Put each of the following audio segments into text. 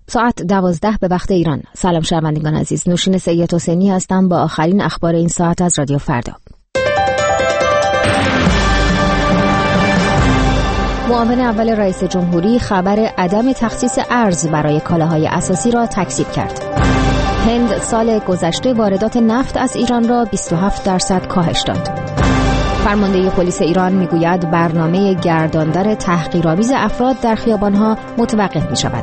ساعت 12 به وقت ایران. سلام شنوندگان عزیز، نوشین سید حسینی هستم با آخرین اخبار این ساعت از رادیو فردا. معاون اول رئیس جمهوری خبر عدم تخصیص ارز برای کالاهای اساسی را تکذیب کرد. هند سال گذشته واردات نفت از ایران را 27% کاهش داد. فرمانده پلیس ایران میگوید برنامه گرداندن تحقیرآمیز افراد در خیابانها متوقف می شود.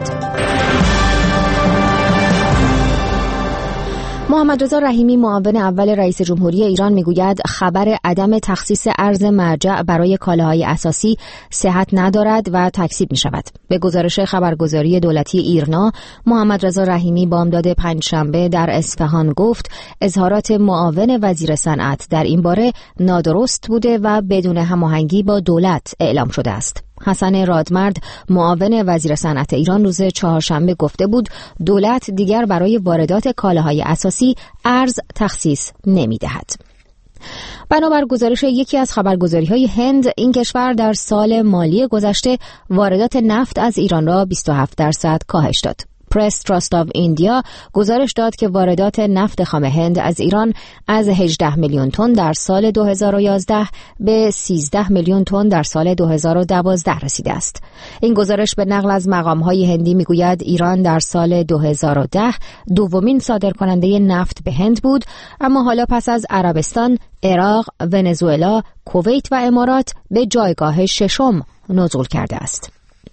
محمد رضا رحیمی معاون اول رئیس جمهوری ایران میگوید خبر عدم تخصیص ارز مرجع برای کالاهای اساسی صحت ندارد و تکذیب می شود. به گزارش خبرگزاری دولتی ایرنا، محمد رضا رحیمی بامداد پنجشنبه در اصفهان گفت اظهارات معاون وزیر صنعت در این باره نادرست بوده و بدون هماهنگی با دولت اعلام شده است. حسن رادمرد معاون وزیر صنعت ایران روز چهارشنبه گفته بود دولت دیگر برای واردات کالاهای اساسی ارز تخصیص نمی‌دهد. بنابر گزارش یکی از خبرگزاری‌های هند، این کشور در سال مالی گذشته واردات نفت از ایران را 27% کاهش داد. پرس تراست آف ایندیا گزارش داد که واردات نفت خام هند از ایران از 18 میلیون تن در سال 2011 به 13 میلیون تن در سال 2012 رسیده است. این گزارش به نقل از مقام‌های هندی میگوید ایران در سال 2010 دومین صادرکننده نفت به هند بود، اما حالا پس از عربستان، عراق، ونزوئلا، کویت و امارات به جایگاه ششم نزول کرده است.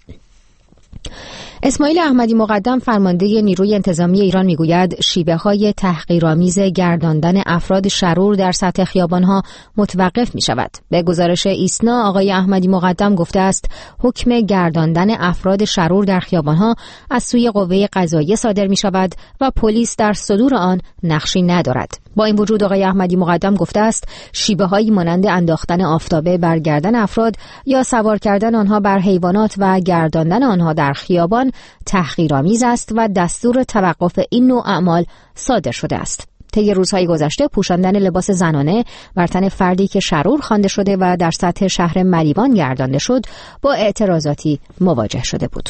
اسماعیل احمدی مقدم فرمانده نیروی انتظامی ایران میگوید شیوه‌های تحقیرآمیز گرداندن افراد شرور در سطح خیابان‌ها متوقف می‌شود. به گزارش ایسنا، آقای احمدی مقدم گفته است حکم گرداندن افراد شرور در خیابان‌ها از سوی قوه قضاییه صادر می‌شود و پلیس در صدور آن نقشی ندارد. با این وجود آقای احمدی مقدم گفته است شیوه‌هایی مانند انداختن آفتابه بر گردن افراد یا سوار کردن آنها بر حیوانات و گرداندن آنها در خیابان تحقیرآمیز است و دستور توقف این نوع اعمال صادر شده است. طی روزهای گذشته پوشاندن لباس زنانه بر تن فردی که شرور خوانده شده و در سطح شهر مریوان گردانده شد با اعتراضاتی مواجه شده بود.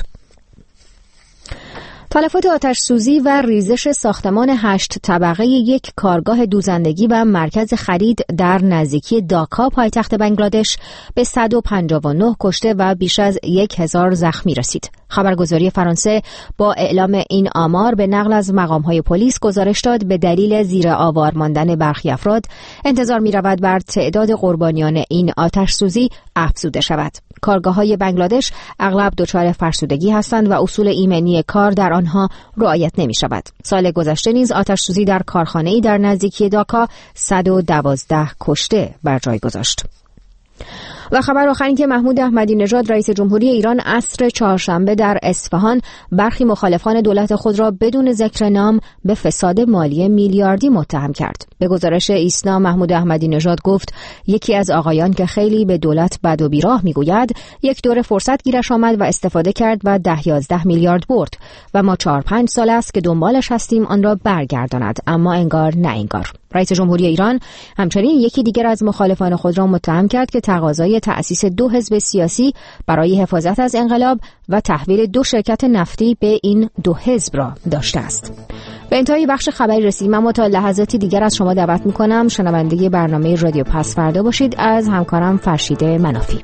تلفات آتش سوزی و ریزش ساختمان 8 طبقه یک کارگاه دوزندگی و مرکز خرید در نزدیکی داکا پایتخت بنگلادش به 159 کشته و بیش از 1000 زخمی رسید. خبرگزاری فرانسه با اعلام این آمار به نقل از مقام‌های پلیس گزارش داد به دلیل زیر آوار ماندن برخی افراد انتظار می‌رود بر تعداد قربانیان این آتش سوزی افزوده شود. کارگاه‌های بنگلادش اغلب دچار فرسودگی هستند و اصول ایمنی کار در آنها رعایت نمی‌شود. سال گذشته نیز آتش‌سوزی در کارخانه‌ای در نزدیکی داکا 112 کشته بر جای گذاشت. و خبر آخری که محمود احمدی نژاد رئیس جمهوری ایران عصر چهارشنبه در اصفهان برخی مخالفان دولت خود را بدون ذکر نام به فساد مالی میلیاردی متهم کرد. به گزارش ایسنا، محمود احمدی نژاد گفت یکی از آقایان که خیلی به دولت بد و بیراه میگوید یک دوره فرصت گیرش آمد و استفاده کرد و 10-11 میلیارد برد و ما 4-5 سال است که دنبالش هستیم آن را برگرداند، اما انگار نه انگار. رئیس جمهوری ایران همچنین یکی دیگر از مخالفان خود را متهم کرد که تقاضای تأسیس 2 حزب سیاسی برای حفاظت از انقلاب و تحویل 2 شرکت نفتی به این 2 حزب را داشته است. به انتهای بخش خبری رسیدیم، اما تا لحظاتی دیگر از شما دعوت می‌کنم شنونده برنامه رادیو پس فردا باشید. از همکارم فرشید منافی.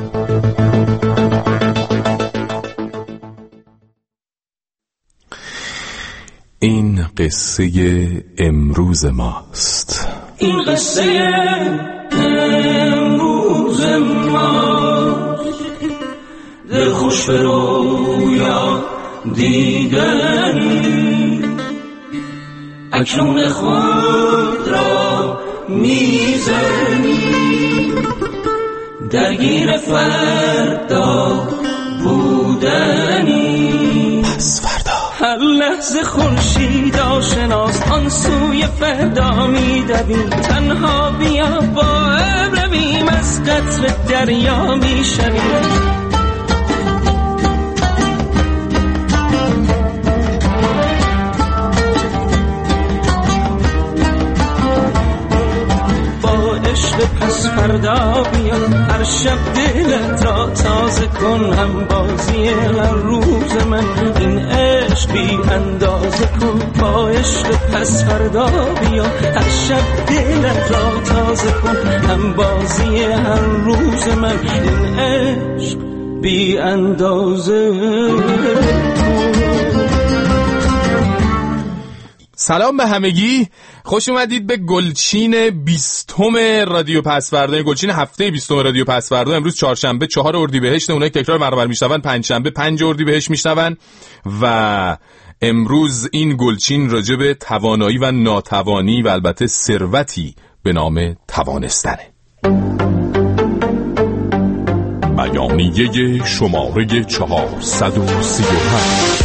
این قصه امروز ماست. این قصه امروز ماست. دل خوش به رویا دیدن، اکنون خود را میزنی، درگیر فردا بودنی. پس فردا هر لحظه خورشید آشناست، آن سوی فردا میدویم. تنها بیا با ابر رویم، از قطر دریا میشویم. با عشق پس فردا بیا، هر شب دلت را تازه کن، هم بازی هر روز من. این عشق بی اندازه کن، با عشق پس فردا بیا. هر شب دلت را تازه کن، هم بازی هر روز من. این عشق بی اندازه کن. سلام به همگی، خوش اومدید به گلچین 20م رادیو پسوردا، گلچین هفته 20م رادیو پسوردا. امروز چهارشنبه 4 اردیبهشت، اونایی که تکرار برنامه میشنون پنجشنبه 5 اردیبهشت میشنون و امروز این گلچین راجع به توانایی و ناتوانی و البته ثروتی به نام توانستنه. بیانیه شماره 435.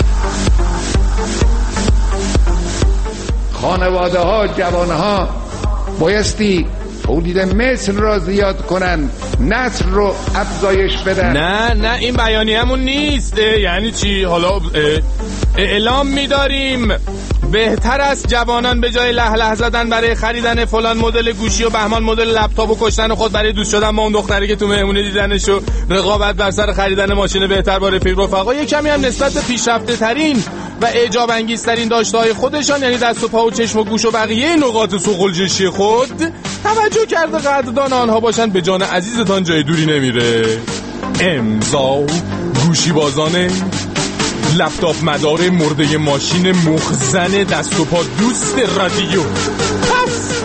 خانواده ها، جوان ها بایستی تولید مثل را زیاد کنن، نسل رو افزایش بدن. نه این بیانیه‌مون نیست. یعنی چی؟ حالا اعلام می‌داریم بهتر است جوانان به جای له زدن برای خریدن فلان مدل گوشی و بهمان مدل لپتاپ و کشتن خود برای دوست شدن با اون دختری که تو مهمونی دیدنش و رقابت بر سر خریدن ماشین بهتر با رفقا یه کمی هم نسبت به پیشرفته ترین و اعجاب انگیزترین داشته‌های خودشان، یعنی دست و پا و چشم و گوش و بقیه نقاط سوغلجشی خود توجه کرده قدردان آنها باشن. به جان عزیزتان جای دوری نمیره. امضا گوشی بازانه، لپتاپ مدار، مرده ماشین مخزن، دست و پا دوست رادیو. پس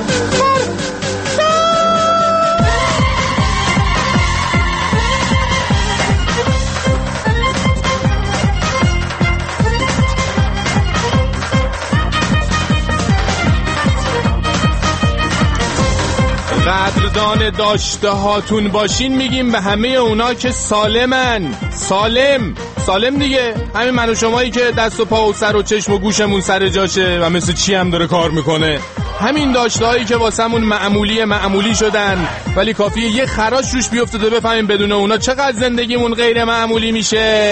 قدردان داشته هاتون باشین. میگیم به همه اونا که سالمن. سالم دیگه، همین من و شمایی که دست و پا و سر و چشم و گوشمون سر جاشه و مثل چی هم داره کار میکنه. همین داشته هایی که واسمون معمولی شدن، ولی کافیه یه خراش روش بیفته تا بفهمیم بدون اونا چقدر زندگیمون غیر معمولی میشه.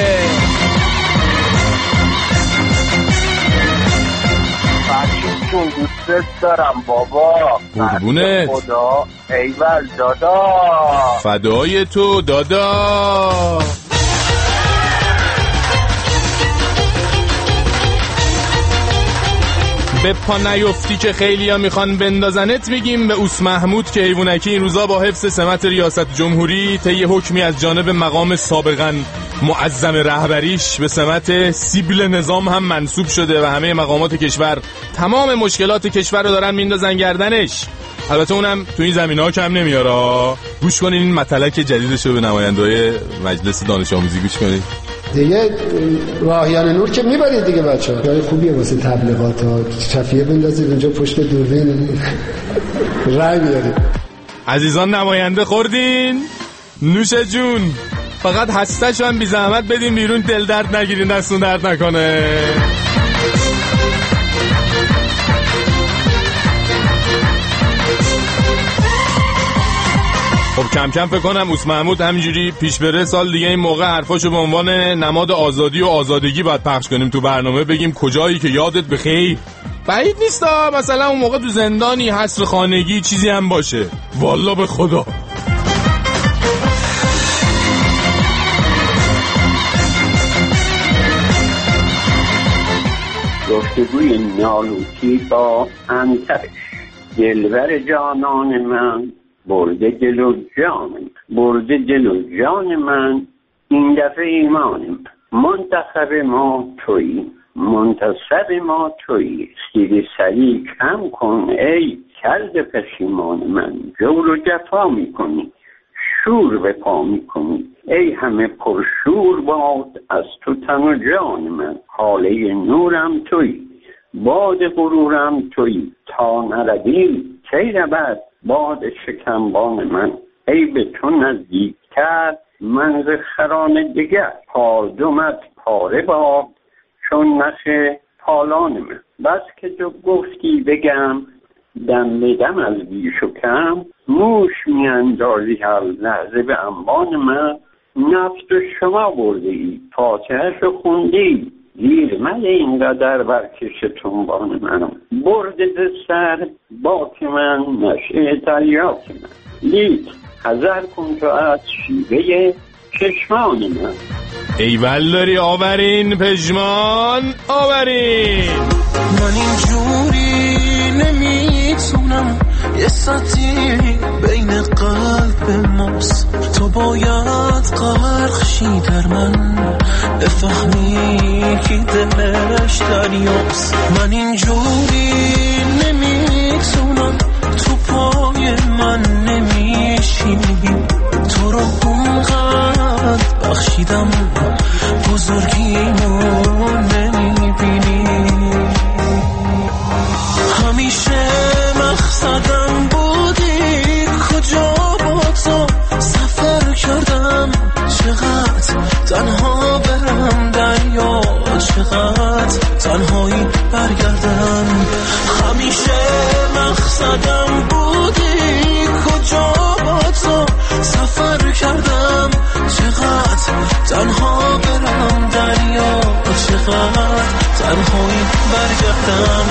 دوست دارم بابا. قربونت. خدا ایول دادا. فدای تو دادا. به پا نیفتی که خیلی ها میخوان بندازنت. میگیم به اوس محمود که حیوانکی این روزا با حفظ سمت ریاست جمهوری طی حکمی از جانب مقام سابقاً معظم رهبریش به سمت سیبل نظام هم منصوب شده و همه مقامات کشور تمام مشکلات کشور رو دارن میندازن گردنش. البته اونم تو این زمینه‌ها کم نمیاره. گوش کنین این مطلق جدیدش رو به نماینده‌های مجلس دانش آموزی گوش کنین. دیگه راهیان نور که میبرید دیگه بچه‌ها. جای خوبیه واسه تبلیغات ها. شفیه بندازید اونجا پشت دوربین رای بیارید. عزیزان نماینده خوردین؟ نوش جون. فقط هستش هم بی زحمت بدین بیرون، دل درد نگیرین، دستون درد نکنه. خب کم کم فکر کنم اوس محمود همینجوری پیش بره سال دیگه این موقع حرفاشو به عنوان نماد آزادی و آزادگی باید پخش کنیم تو برنامه. بگیم کجایی که یادت بخیر. بعید نیستا مثلا اون موقع تو زندانی، حصر خانگی، چیزی هم باشه. والله به خدا. گفتگوی نالوتی با انترش. دلبر جانان من برده دل و جان من این دفعه ایمانم. منتخب ما تویی، منتصب ما تویی. سیر سری کم کن ای کلد پشیمان من. جور و جفا میکنی، شور به پا میکنی. ای همه پرشور باد از تو تن و جان من. حاله نورم تویی، باد غرورم تویی. تا نروی کی رود باد شکمبان من. ای به تو نزدیکتر من ز خران دگر. پاردمت پاره باد چون نخ پالان من. بس که تو گفتی بگم دم به دم از بیش و کم. موش میاندازی هر لحظه به انبان من. نفت و شما برده ای فاتحه‌اش رو خوندی. گیر من اینقدر برکش تنبان من. برده ز سر باک من نشعه تریاک من. لیک حذر کن تو از شیوه چشمان من. ایول داری آورین پژمان آورین. من اینجوری نمیتونم، یه سطحی بین قلب ماست، تو باید غرق شی در من بفهمی که دلش دریاست. من اینجوری نمیتونم، تو پای من نمیشینی، تو رو اونقدر بخشیدم بزرگیمو نمیبینی. همیشه مقصدم بودی، کجا با تو سفر کردم، چقدر تنها برم دریا، چقدر تنهایی برگردم. همیشه مقصدم بودی، کجا با تو سفر کردم، چقدر تنها برم دریا، چقدر تنهایی برگردم.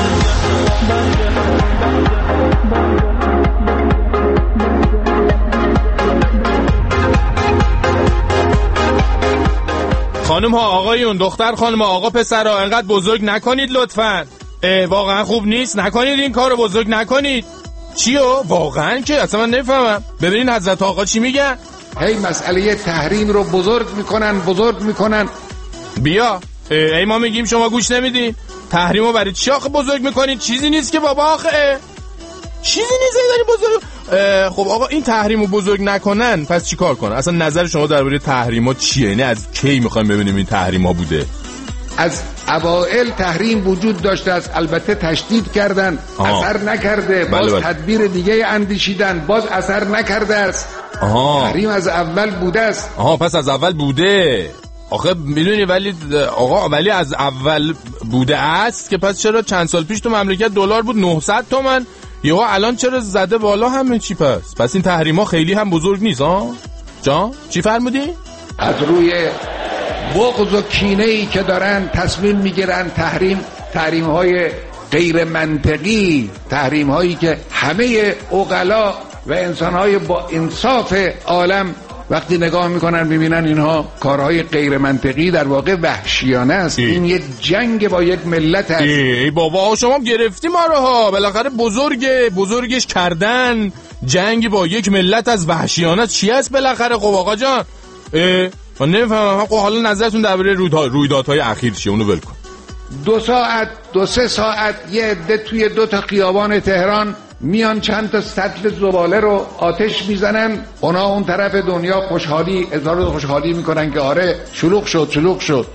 خانم ها آقایون، دختر خانم ها آقا پسرها، انقدر بزرگ نکنید لطفاً. واقعا خوب نیست، نکنید این کارو، بزرگ نکنید. چیو؟ واقعا که اصلا من نفهمم. ببینین حضرت آقا چی میگن. هی مسئله تحریم رو بزرگ میکنن. بیا ای ما میگیم شما گوش نمیدین. تحریمو برای چی آخه بزرگ میکنید؟ چیزی نیست که بابا، آخه چیزی نیست داری بزرگ. خب آقا این تحریمو بزرگ نکنن پس چی کار کنن؟ اصلا نظر شما درباره تحریما چیه؟ یعنی از کی میخوایم ببینیم این تحریما بوده؟ از اوائل تحریم وجود داشته است، البته تشدید کردن، اثر نکرده، باز تدبیر دیگه اندیشیدن، باز اثر نکرده است. تحریم از اول بوده است. پس از اول بوده. آخه میدونی ولی از اول بوده است که پس چرا چند سال پیش تو مملکت دلار بود 900 تومن، یهو الان چرا زده بالا همه چی؟ پس این تحریما خیلی هم بزرگ نیست. جان چی فرمودی؟ از روی بغض و کینه‌ای که دارن تصمیم میگیرن تحریم‌های غیر منطقی، تحریم‌هایی که همه عقلا و انسان‌های با انصاف عالم وقتی نگاه میکنن میبینن اینها کارهای غیر منطقی، در واقع وحشیانه است. این یک جنگ با یک ملت است. ای بابا شما گرفتی ما رو ها، بالاخره بزرگش کردن. جنگ با یک ملت از وحشیانه چی است بالاخره؟ خب آقا جان من نمیفهمم. خب حالا نظرتون درباره رویدادهای اخیر چیه؟ اونو ول کن. 2-3 ساعت یه عده توی 2 تا خیابان تهران میان چند تا سطل زباله رو آتش میزنن، اونا اون طرف دنیا اظهار خوشحالی میکنن که آره شلوغ شد.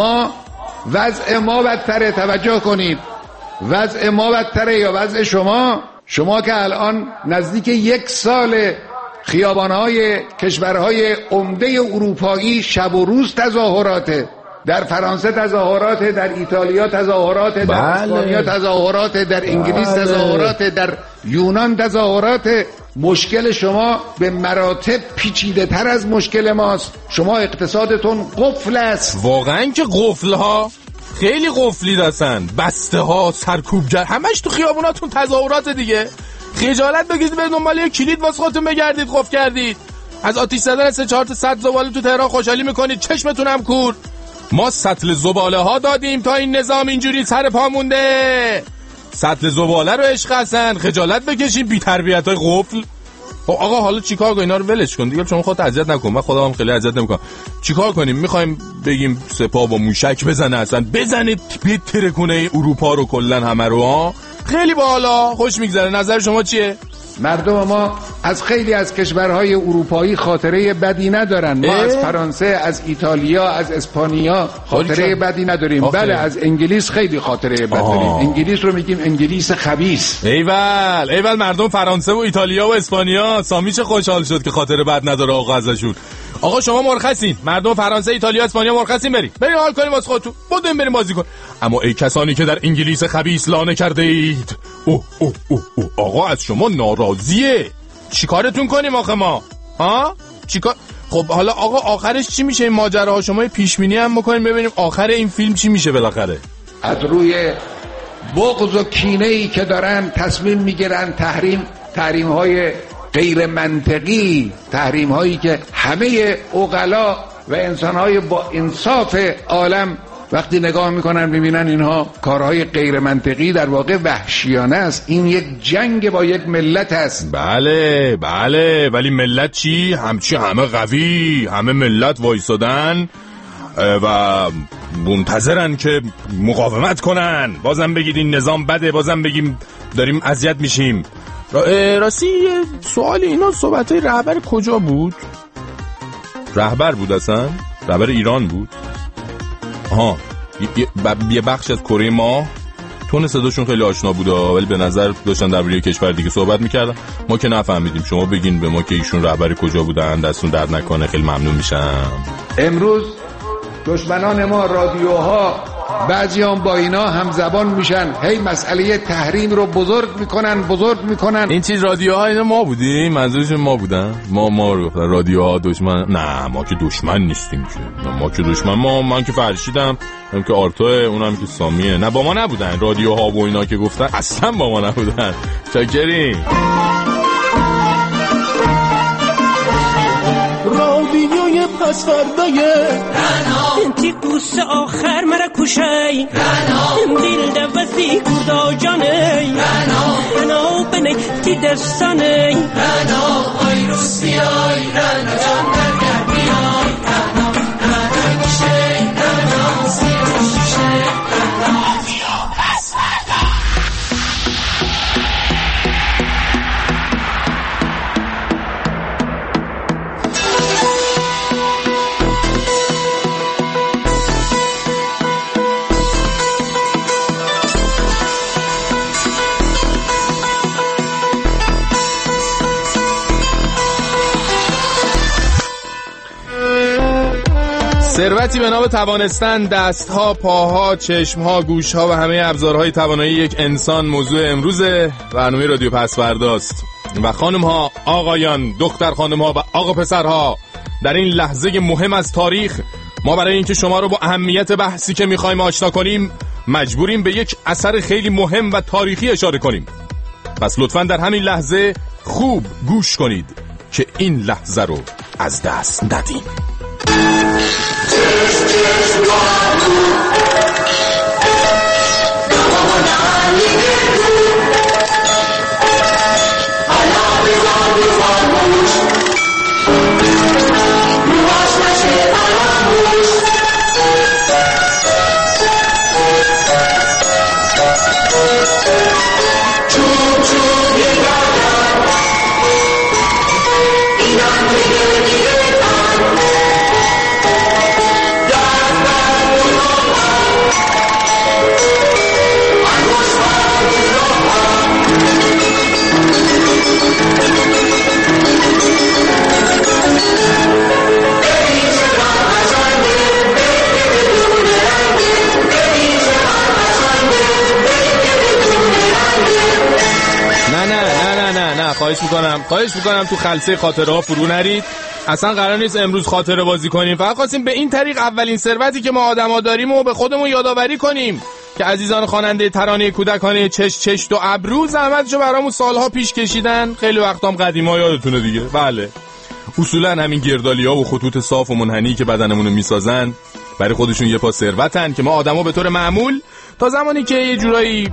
وضع ما بدتره، توجه کنید. وضع ما بدتره یا وضع شما که الان نزدیک 1 سال خیابانهای کشورهای عمده اروپایی شب و روز تظاهراته. در فرانسه تظاهرات، در ایتالیا تظاهرات، در اسپانیا تظاهرات، در انگلیس تظاهرات، در یونان تظاهرات. مشکل شما به مراتب پیچیده تر از مشکل ماست. شما اقتصادتون قفل است. واقعا که قفل ها خیلی قفلی دستن، بسته ها، سرکوبگر، همش تو خیابوناتون تظاهرات دیگه. خجالت بگیرید به دنبال یه کلید واسه خودتون بگردید، قفل کردید. از آتش زدن 3-4 تا سطل زباله تو تهران خوشحالی میکنید، چشمتون هم کور. ما سطل زباله ها دادیم تا این نظام اینجوری سر پا مونده. سطل زباله رو عشق هستن، خجالت بکشیم بی تربیت های قفل. آقا حالا چیکار کنیم؟ اینا رو ولش کن دیگه، شما خودت اذیت نکن، من خودم خیلی اذیت نمیکنم. چیکار کنیم؟ میخوایم بگیم سپاه با موشک بزنه، اصلا بزنه بتره کنه اروپا رو کلا همه رو. خیلی بالا خوش میگذره. نظر شما چیه؟ مردم ما از خیلی از کشورهای اروپایی خاطره بدی ندارن. ما از فرانسه، از ایتالیا، از اسپانیا خاطره بدی نداریم. بله از انگلیس خیلی خاطره بد داریم. انگلیس رو میگیم انگلیس خبیث. ایول مردم فرانسه و ایتالیا و اسپانیا. سامیچ خوشحال شد که خاطره بد نداره آقا ازشون. آقا شما مرخصین، مردم فرانسه، ایتالیا، اسپانیا مرخصین، بریم حال کنیم واسه خودتون، بدیم بریم بازی کن. اما ای کسانی که در انگلیس خبیث لانه کرده اید، آقا از شما ناراضیه. چیکارتون کنیم آخه ما؟ چیکار؟ خب حالا آقا آخرش چی میشه این ماجراها؟ شما پیش بینی هم بکنیم ببینیم آخر این فیلم چی میشه بالاخره. از روی بغض و کینه‌ای که دارن تصمیم میگیرن تحریم‌های غیر منطقی، تحریم هایی که همه عقلا و انسان های با انصاف عالم وقتی نگاه میکنن میبینن اینها کارهای غیر منطقی، در واقع وحشیانه است. این یک جنگ با یک ملت است. بله بله، ولی ملت چی؟ همه قوی، همه ملت وایسادن و منتظرن که مقاومت کنن. بازم بگید این نظام بده، بازم بگیم داریم اذیت میشیم. راستی یه سوالی، اینا صحبتای رهبر کجا بود؟ رهبر بود اصلا؟ رهبر ایران بود؟ آها، یه بخش از کره ماه. تون صداشون خیلی آشنا بود ولی به نظر داشتن درباره کشور دیگه صحبت میکردن، ما که نفهمیدیم. شما بگین به ما که ایشون رهبر کجا بودن، دستون درد نکنه، خیلی ممنون میشم. امروز دشمنان ما رادیوها بعضی هم با اینا همزبان میشن، هی مسئله تحریم رو بزرگ میکنن. این چیز رادیوها اینا ما بودیم؟ منظورشون ما بودن؟ ما رو گفتن رادیوها دشمن؟ نه ما که دشمن نیستیم که. ما که دشمن، من که فرشیدم، هم که آرتوه، اونم که سامیه. نه با ما نبودن رادیوها و اینا که گفتن، اصلا با ما نبودن. چاکریم. رادیوی پس فردای انتی قوس آخر مرا کشی دل دوستی کردا جانی رنا بنی تی دستانی رنا آی روسیای رنا جان برگر بیای رنا رنا کشی رنا سیروشی رنا رادیو پس فردا. ثروتی به نام توانستن، دستها، پاها، چشمها، گوشها و همه ابزارهای توانایی یک انسان موضوع امروز برنامه رادیو پسورداست. و خانم‌ها، آقایان، دختر خانم‌ها و آقا پسرها، در این لحظه مهم از تاریخ ما برای اینکه شما رو با اهمیت بحثی که می‌خوایم آشنا کنیم مجبوریم به یک اثر خیلی مهم و تاریخی اشاره کنیم. پس لطفاً در همین لحظه خوب گوش کنید که این لحظه رو از دست ندیم. خواهش میکنم تو خلسه خاطره ها فرو نرید. اصلا قرار نیست امروز خاطره بازی کنیم، فقط خواستیم به این طریق اولین ثروتی که ما آدما داریم و به خودمون یادآوری کنیم که عزیزان خواننده ترانه کودکانه چشت و ابرو زحمتشو برامون سالها پیش کشیدن. خیلی وقتام قدیما یادتونه دیگه. بله اصولا همین گردالیا و خطوط صاف و منحنی که بدنمونو میسازن برای خودشون یه پا ثروتن که ما آدما به طور معمول تا زمانی که یه جورایی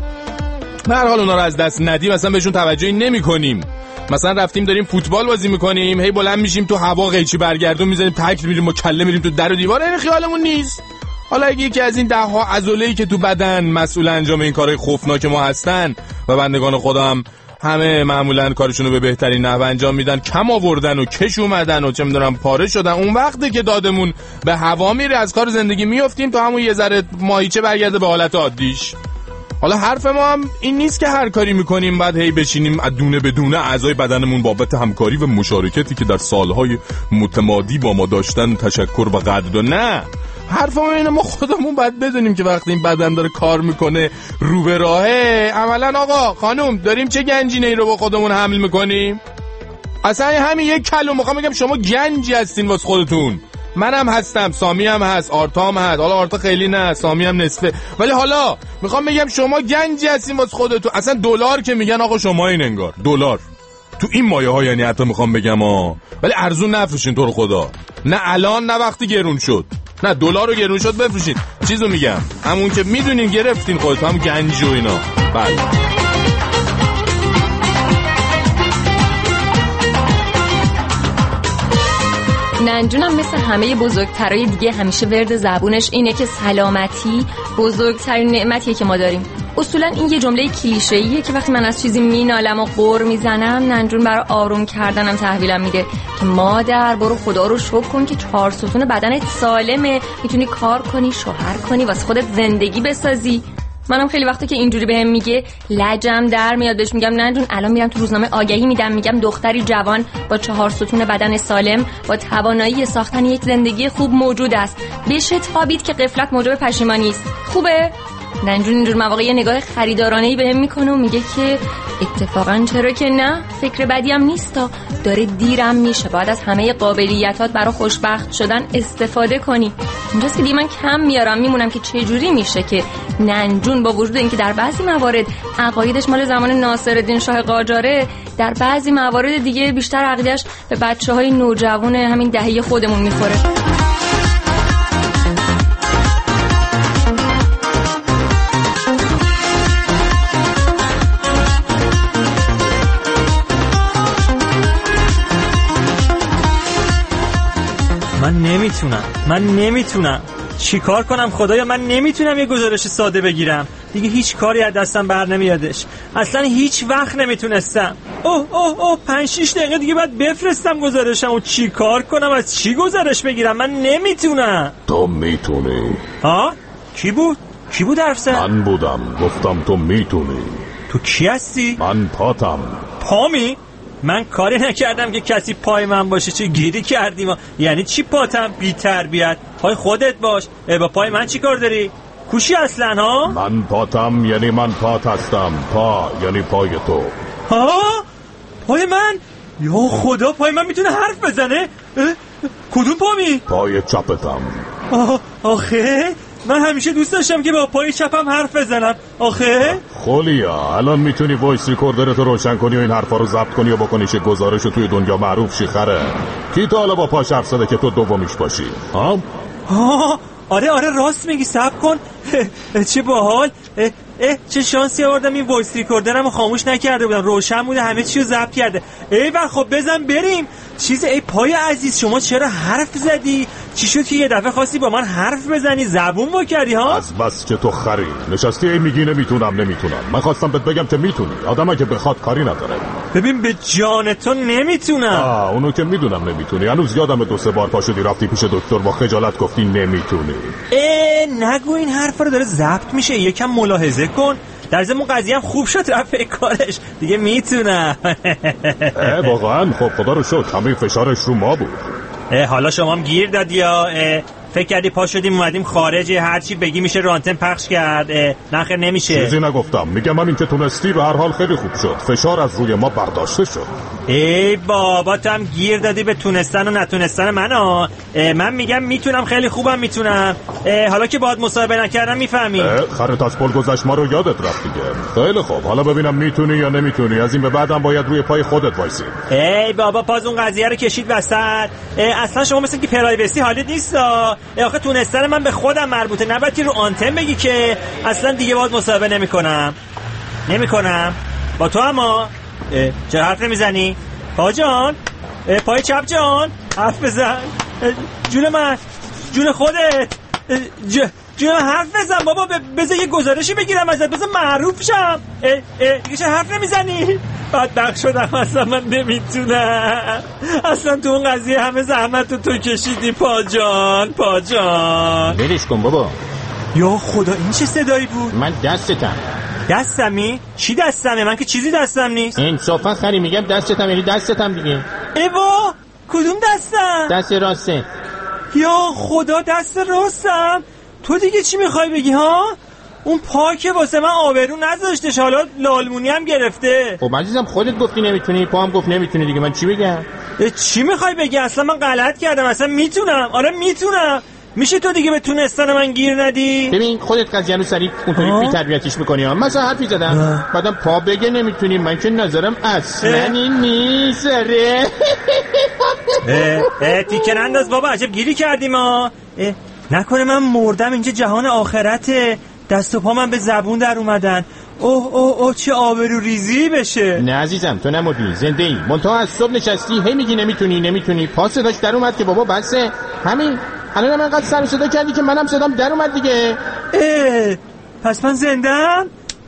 به هر حال اونا رو از دست ندیم اصلا بهشون توجهی نمی‌کنیم. مثلا رفتیم داریم فوتبال بازی میکنیم، هی بلند میشیم تو هوا قیچی برگردون میزنیم، تکل میریم و کله میریم تو در و دیوار، این خیالمون نیست. حالا اگه یکی از این ده‌ها عضله‌ای که تو بدن مسئول انجام این کارهای خوفناک ما هستن و بندگان خدا هم همه معمولا کارشون رو به بهترین نحو انجام میدن، کم آوردن و کش اومدن و چه میدونم پاره شدن، اون وقتی که دادمون به هوا میره از کار زندگی میافتیم تا همون یه ذره ماهیچه برگرده به حالت عادیش. حالا حرف ما هم این نیست که هر کاری میکنیم بعد هی بشینیم دونه به دونه اعضای بدنمون بابت همکاری و مشارکتی که در سالهای متمادی با ما داشتن تشکر و قدردانی. نه، حرف ما اینه ما خودمون باید بدونیم که وقتی این بدن داره کار میکنه رو به راهه، عملا آقا خانوم داریم چه گنجینه ای رو با خودمون حمل میکنیم. اصلا همین یک کلمه میخوام بگم شما گنجی هستین واسه خودتون. منم هستم، سامی هم هست، آرتا هم هست. حالا آرتا خیلی نه، سامی هم نصفه، ولی حالا میخوام بگم شما گنجی هستین واسه خودتون. اصلا دلار که میگن آقا شما این انگار دلار تو این مایه ها، یعنی حتی میخوام بگم ولی ارزون نفروشین تو رو خدا. نه الان نه وقتی گرون شد، نه دلار رو گرون شد بفروشین. چیزو میگم همون که میدونین گرفتین خودت، هم گنج و اینا. بله ننجونم مثل همه بزرگترهای دیگه همیشه ورد زبونش اینه که سلامتی بزرگترین نعمتیه که ما داریم. اصولا این یه جمله کلیشه‌ایه که وقتی من از چیزی مینالم و قُر میزنم، ننجون برای آروم کردنم تحویلم میده که مادر برو خدا رو شکر کن که 4 ستون بدنت سالمه، میتونی کار کنی، شوهر کنی، واسه خودت زندگی بسازی. منم خیلی وقتا که اینجوری بهم میگه لجم در میاد، بهش میگم ننجون الان میرم تو روزنامه آگهی میدم، میگم دختری جوان با 4 ستون بدن سالم با توانایی ساختن یک زندگی خوب موجود است، بشه تابید که غفلت موجب پشیمانی است. خوبه؟ ننجون اینجور مواقع یه نگاه خریدارانه‌ای بهم میکنه و میگه که اتفاقا چرا که نه، فکر بدی هم نیستا، داره دیرم میشه، باید از همه قابلیتات برای خوشبخت شدن استفاده کنی. اینجاست که من کم میارم میمونم که چه جوری میشه که ننجون با وجود اینکه در بعضی موارد عقایدش مال زمان ناصرالدین شاه قاجاره، در بعضی موارد دیگه بیشتر عقیده‌اش به بچه‌های نوجوان همین دهه خودمون میخوره. من نمیتونم چی کار کنم خدایا؟ من نمیتونم یه گزارش ساده بگیرم دیگه، هیچ کاری از دستم بر نمیادش، اصلا هیچ وقت نمیتونستم. 5-6 دقیقه دیگه باید بفرستم گزارشم و چی کار کنم؟ از چی گزارش بگیرم؟ من نمیتونم. تو میتونی. ها؟ کی بود حرف زد؟ من بودم، گفتم تو میتونی. تو کی هستی؟ من پاتم. پامی؟ من کاری نکردم که کسی پای من باشه، چه گیری کردیم؟ یعنی چی پاتم؟ بی تربیت. پای خودت باش. با پای من چی کار داری؟ کوشی اصلا ها؟ من پاتم یعنی من پات هستم، پا یعنی پای تو. ها؟ پای من؟ یا خدا، پای من میتونه حرف بزنه؟ کدوم پامی؟ پای چپتم. آخه من همیشه دوست داشتم که با پای چپم حرف بزنم. آخه خولیا الان میتونی وایس ریکوردرتو روشن کنی و این حرفا رو ضبط کنی و بکنیش گزارشو توی دنیا معروف شی. خره کی تا حالا با پاش حرف زده که تو دومیش باشی؟ آره راست میگی، صبر کن. چه باحال. چه شانسی آوردم این وایس ریکوردرمو خاموش نکرده بودم، روشن بوده، همه چیو ضبط کرده. خب بزن بریم. پای عزیز، شما چرا حرف زدی؟ چی شد که یه دفعه خواستی با من حرف بزنی؟ زبون وا کردی ها؟ از بس که تو خری نشستی میگی نمیتونم. من خواستم بهت بگم که میتونی. آدم که بخواد کاری نداره. ببین به جان تو نمیتونم. اونو که میدونم نمیتونی. هنوز یادم 2-3 بار پا شدی رفتی پیش دکتر با خجالت گفتی نمیتونی. نگو این حرف رو، داره ضبط میشه، یکم ملاحظه کن. در ضمن قضیه هم خوب شد رفت کارش دیگه، میتونم. واقعا خب خدا رو شکر، همه فشارش رو ما بود. حالا شما هم گیر دادی یا فکر کردی پا شدیم اومدیم خارج هرچی بگی میشه رانتن پخش کرد؟ نه خیر نمیشه. چیزی نگفتم، میگم همین که تونستی به هر حال خیلی خوب شد، فشار از روی ما برداشته شد. بابا تو هم گیر دادی به تونستن و نتونستن من. من میگم میتونم، خیلی خوبم میتونم. حالا که باهات مصاحبه نکردم میفهمی. خرت از پل گذشت ما رو یادت رفت دیگه. خیلی خوب، حالا ببینم میتونی یا نمیتونی. از این به بعدم باید روی پای خودت وایسی. بابا پاز اون قضیه رو کشید وسط. اصلا شما مثل که پرایوسی حالت نیست. آخه تونستن من به خودم مربوطه، نباید که رو آنتن بگی که اصلا دیگه باهات مصاحبه نمیکنم با تو. اما چرا حرف نمیزنی؟ پا جان، پای چپ جان، حرف بزن. جون من، جون خودت، جون حرف بزن بابا. بذار یه گزارشی بگیرم ازت، بذار معروف شم. دیگه چرا حرف نمیزنی؟ بدبخت شدم، اصلا من نمیتونم. اصلا تو اون قضیه همه زحمت رو تو کشیدی پا جان. برش کن بابا. یا خدا این چه صدایی بود؟ من دستتم. دستمی؟ چی دستمه؟ من که چیزی دستم نیست. انصافا خری میگم دستتم، یعنی دستتم دیگه. ایوا کدوم دستم؟ دست راسته. یا خدا دست راستم. تو دیگه چی میخوای بگی ها؟ اون پا که واسه من آبرو نذاشتش، حالا لالمونی هم گرفته. خب عزیزم خودت گفتی نمیتونی، پا هم گفت نمیتونی دیگه، من چی بگم؟ چی میخوای بگی؟ اصلا من غلط کردم، اصلا میتونم. آره میتونم. میشه تو دیگه به تونستن من گیر ندی؟ ببین خودت قضیه رو سریع اونطوری بی تربیتیش میکنی ها. مثلا حرفی زدم بعدم پا بگه نمیتونی، من که نظرم اصلا این نیست. تیکن انداز بابا، عجب گیری کردیم ها. نکنه من مردم اینجا جهان آخرته، دست و پا من به زبون در اومدن. اوه چه آبرو ریزی بشه. نه عزیزم تو نمردی، زنده ای. منتها از صبح نشستی هی میگی نمیتونی. پاس صداش در اومد که بابا بسه. همین الانم انقدر سر صدا کردی که منم صدام در اومد دیگه. پس من زنده‌ام.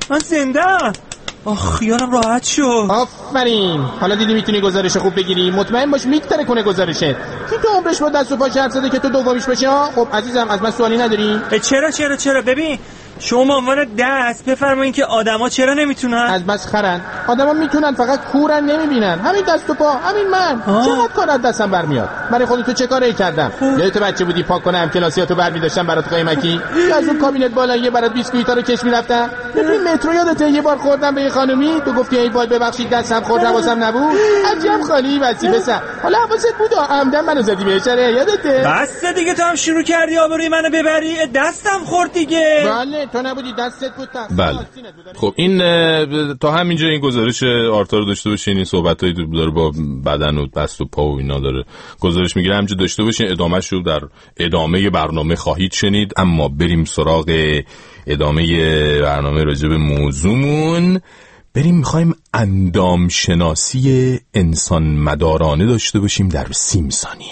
خیالم راحت شد. آفرین. حالا دیدی میتونی گزارش خوب بگیری. مطمئن باش میتره کنه گزارشت. کی تو عمرش با دست و پاش حرف زده که تو دومیش بشی ها؟ خب عزیزم از من سوالی نداری؟ چرا ببین شما عنوان دست بفرمایین که آدما چرا نمیتونن؟ از بس خرن. آدما میتونن فقط کورن نمیبینن. همین دست و پا، همین من. چقدر کار از دستم برمیاد. برای خودت تو چه کاری کردم؟ یادت بچه بودی پاک کنم کلاسیاتو برمی‌داشتم برات قیمتی؟ یا از اون کابینت بالایی برات بیسکویتا رو کش میرفتم؟ ببین مترو یادته یه بار خوردم به یه خانومی، تو گفتی ای وای ببخشید دستم خورد حواسم نبود. عجب خالی وظیفه سر. حالا حواست بود عمدن منو زدی بهش. یادته؟ بس دیگه تو هم شروع کردی آبروی منو ببری. دستم خورد دیگه. بله تو نبودی دستت بود. بله خب این تا همینجا این گزارش آرتا رو داشته باشین. این صحبتایی داره با بدن و دست و پا و اینا داره گزارش میگیره، همینجا داشته باشین. ادامهش رو در ادامه برنامه خواهید شنید. اما بریم سراغ ادامه برنامه راجع به موضوعمون. میخوایم اندام شناسی انسان مدارانه داشته باشیم در 30 ثانیه.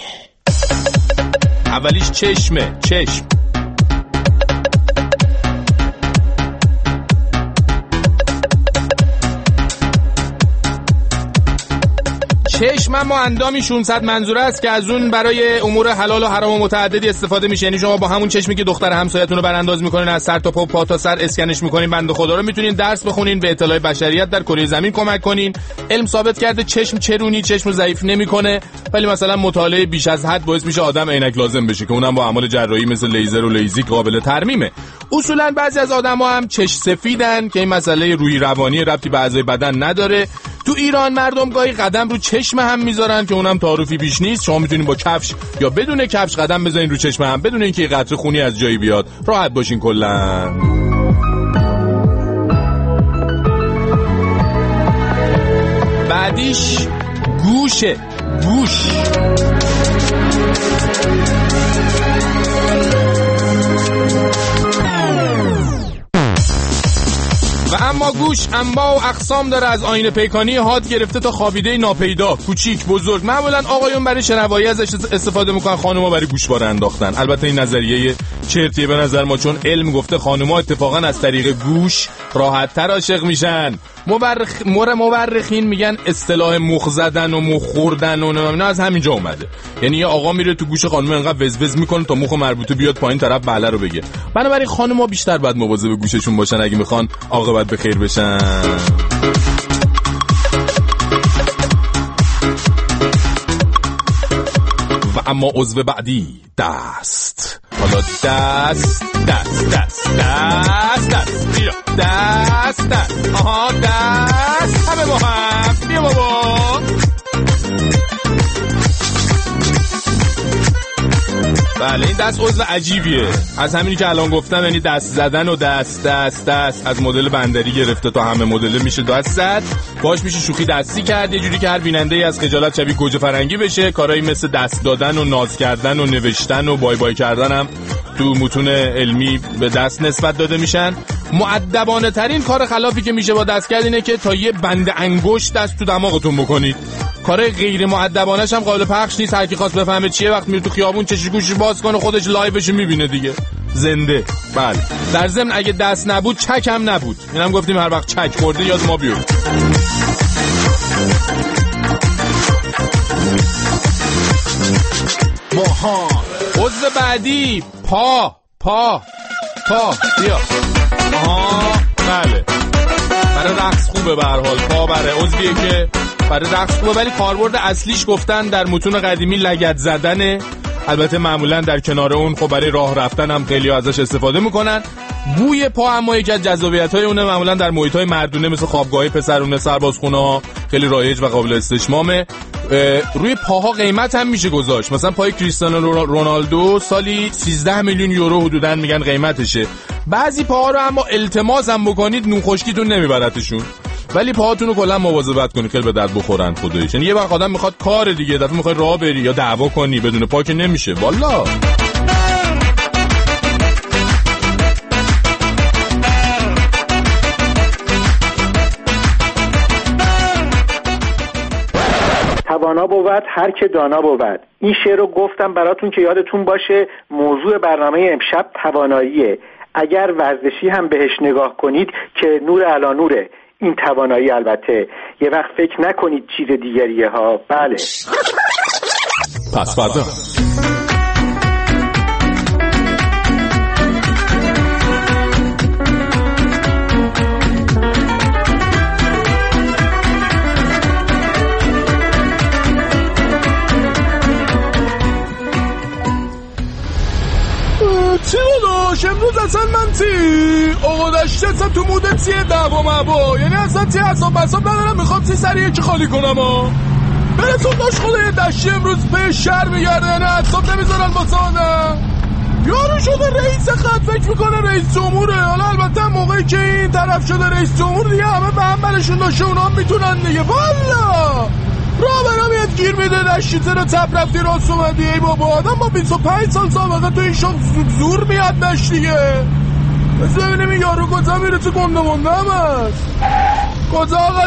اولیش چشم. چشم اما اندامی 600 منظوره است که از اون برای امور حلال و حرام و متعددی استفاده میشه. یعنی شما با همون چشمی که دختر همسایه‌تون رو برانداز میکنین، از سر تا پا و پا تا سر اسکنش میکنین، بنده خدا رو میتونین درس بخونین، به اطلاع بشریت در کره زمین کمک کنین. علم ثابت کرده چشم چرونی چشم رو ضعیف نمیکنه، ولی مثلا مطالعه بیش از حد باعث میشه آدم عینک لازم بشه که اونم با اعمال جراحی مثل لیزر و لیزیک قابل ترمیمه. اصولا بعضی از آدما هم چشم سفیدن که این مسئله روحی روانی ربطی به اعضای بدن نداره. تو ایران مردم گاهی قدم رو چشم هم میذارن که اونم تعارفی بیش نیست. شما میتونین با کفش یا بدون کفش قدم بزنین رو چشم هم بدون اینکه قطره خونی از جایی بیاد. راحت باشین کلا. بعدیش گوشه. گوش و اما گوش انواع و اقسام داره، از آینه پیکانی حاد گرفته تا خوابیده ناپیدا، کوچیک بزرگ. معمولا آقایون برای شنوایی ازش استفاده میکنن، خانوما برای گوشواره انداختن. البته این نظریه چرتیه به نظر ما، چون علم گفته خانوما اتفاقا از طریق گوش راحت تر عاشق میشن. مورخین میگن اصطلاح مخ زدن و مخ خوردن و اینا از همینجا اومده. یعنی یه آقا میره تو گوش خانم انقدر وزوز میکنه تا مخ مربوطه بیاد پایین طرف بله رو بگه. بنابراین خانوما بیشتر باید مواظب گوششون باشن اگه میخوان عاقبت به خیر بشن. و اما عضو بعدی دست. حالا دست بیا دست آها دست همه با هم بیا بابا. بله این دست عضو عجیبیه، از همینی که الان گفتم، یعنی دست زدن و دست از مدل بندری گرفته تا همه مدل میشه دست زد، باش میشه شوخی دستی کرد، یه جوری که هر بیننده‌ای از خجالت شبیه گوجه فرنگی بشه. کارایی مثل دست دادن و ناز کردن و نوشتن و بای بای کردن هم تو متون علمی به دست نسبت داده میشن. مؤدبانه ترین کار خلافی که میشه با دست کرد اینه که تا یه بند انگشت دست تو دماغتون بکنید. کار غیر مؤدبانش هم قابل پخش نیست. هر کی خواست بفهمه چیه وقت میره تو خیابون چشش گوشش باز کنه خودش لایوش میبینه دیگه، زنده. بله در ضمن اگه دست نبود چک هم نبود. اینم گفتیم هر وقت چک خورده یاد ما بیاد. ماها عضو بعدی پا بیا. بله برای رقص خوبه به هر حال. پا برای عضویه که برای رقص خوبه، ولی کاربرد اصلیش گفتن در متون قدیمی لگد زدنه. البته معمولا در کنار اون خب برای راه رفتن هم خیلی ازش استفاده میکنن. بوی پا اما یکی از جذابیت‌های اونه، معمولا در محیط‌های مردونه مثل خوابگاه‌های پسرونه، سربازخونه‌ها خیلی رایج و قابل استشمامه. روی پاها قیمت هم میشه گذاشت. مثلا پای کریستیانو رونالدو سالی 13 میلیون یورو حدوداً میگن قیمتشه. بعضی پاها رو اما التماس هم بکنید نون خشکیتون نمیبرتشون، ولی پاهاتون رو کلا مواظبت کنید خیلی به درد بخورن خداییش. یعنی یه وقت آدم میخواد کار دیگه، دفعه میخواد راه بری یا دعوا کنی بدون پا که نمیشه والا. توانا بود هر که دانا بود. این شعر رو گفتم براتون که یادتون باشه موضوع برنامه امشب تواناییه. اگر ورزشی هم بهش نگاه کنید که نور علی نوره. این توانایی البته یه وقت فکر نکنید چیز دیگریه ها. بله. پس فردا چی داداش امروز اصلا من آقا داشته اصلا تو موده چیه دعوا مبا، یعنی اصلا حساب ندارم، میخوام سریع که خالی کنم برسون داشت خدای دشتی امروز به شهر میگرده، نه حساب نمیذارن واسه آدم. یارو شده رئیس خط فکر میکنه رئیس جمهوره. حالا البته موقعی که این طرف شده رئیس جمهور دیگه همه به هم برشون داشته اونا هم میتونن دیگه. والا راه برام یاد گیر میده دشتی رو چپ رفتی راست اومدی. ای بابا آدم با 25 سال سابقه تو این شغل زور میاد دشت دیگه. بس ببینیم این یارو کجا میره، تو گنده مونده هم هست. کجا آقا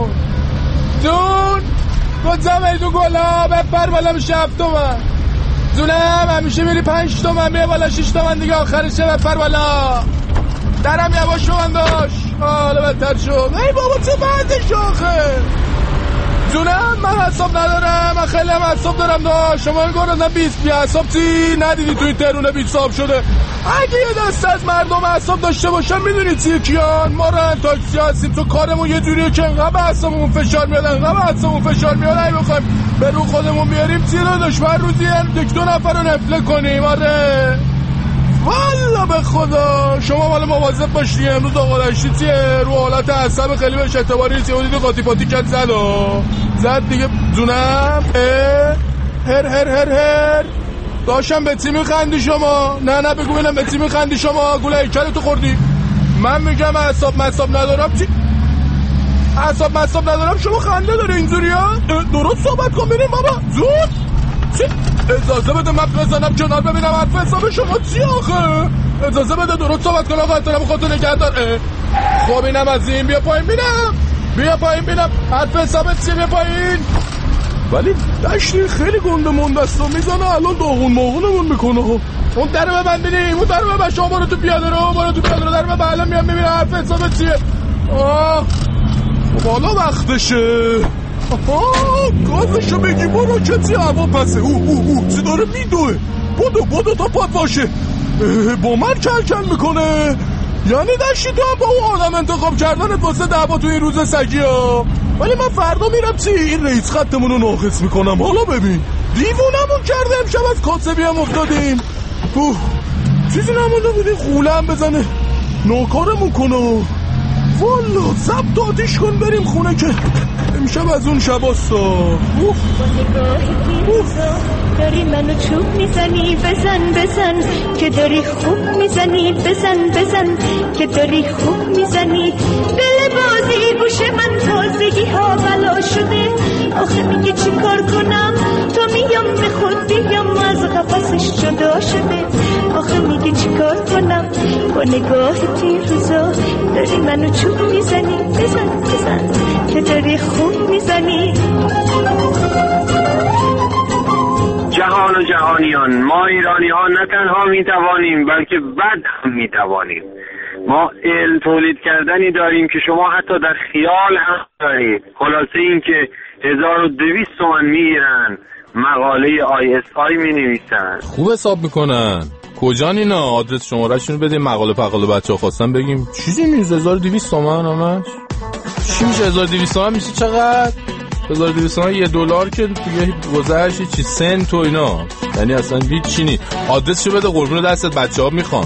جون کجا میدو گلا بپر بالا میشه 7 تومن جونم، همیشه میری 5 تومن میه بالا 6 تومن دیگه آخرشه بپر بالا. درم یواش من داشت حالا بدتر شد. ای بابا چه بعدش آخه جونم، من حساب ندارم، من خیلی هم حساب دارم داشت. شما این گرازم 20 حساب چی ندیدی توی ترونه 20 حساب شده. اگه یه دست از مردم حساب داشته باشن میدونی چیه کیان؟ ما رن تاکسی هستیم، تو کارمون یه جوریه که انقدر حسابمون فشار میاد ای بخوایم به رو خودمون بیاریم چیه داداش هر روزی 1-2 نفر رو نفله کنیم. آره والا به خدا شما والا مواظب باشی. امروز آقا داشتی چیه رو حالت عصب خیلی بهش اعتباری نیست. اون دیگه قاطی پاتی کرد زد دیگه جونم. هر داشتم به چی میخندی شما؟ نه بگو ببینم به چی میخندی شما؟ گوله هیکلتو خوردی. من میگم حساب ندارم. چی حساب ندارم شما خنده داره اینجوری ها؟ درست صحبت کن بریم بابا زود. چی؟ اجازه بده من بزنم کنار ببینم حرف حساب شما چی آخه؟ اجازه بده درست صحبت کن آقا احترام خودتو نگه دار. خب اینم از این بیا پایین بینم حرف حسابت چیه بیا پایین. ولی دشتی خیلی گنده مندست و میزنه الان داغون ماغونمون میکنه. اون در رو ببندینیم اون در رو ببند. شما برو تو پیاده رو در رو الان میام میبینم حرف حسابت چیه. بالا وقتشه گازشو بگی برو کتی هوا پسه. چی داره میدوه. بودو تا پات باشه. با من کل میکنه. یعنی دشتی تو هم با اون آدم انتخاب کردنت واسه دعوا تو این روز سگی ها. ولی من فردا میرم این رئیس خطمونو ناقص میکنم. حالا ببین دیوونمون کرده امشب از کاسبی هم افتادیم. چیزی نمونده بودیم خوله هم بزنه ناکارمون کنه. والا ضبط آتیش کن بریم خونه که امشب از اون شباستا. داری منو چوب میزنی بزن که داری خوب میزنی بزن که داری خوب میزنی. دل بازی گوش من تازگی ها بلا شده. آخه میگه چی کار کنم تو میام به خود بیام از قفسش جدا شده. آخه میگه چی کار کنم با نگاه تیروزا داری منو چوب میزنی بزن که داری خوب میزنی. جهان و جهانیان ما ایرانی ها نه تنها میتوانیم بلکه بد هم میتوانیم. ما علم تولید کردنی داریم که شما حتی در خیال هم دارید. خلاصه این که 1200 تومن میگیرن مقاله ISI مینویسن. خوب حساب میکنن. کجان اینا؟ آدرس شماره‌شون بده مقاله بچه‌ها خواستن بگیم چیزی نیست. 1200 تومن همش چی میشه؟ 1200 تومن میشه چقدر؟ $1200 $1 که دیگه گذشت چی سنت و اینا، یعنی اصلا هیچ چی نی. آدرسشو بده قربون دستت، بچه‌ها میخوان.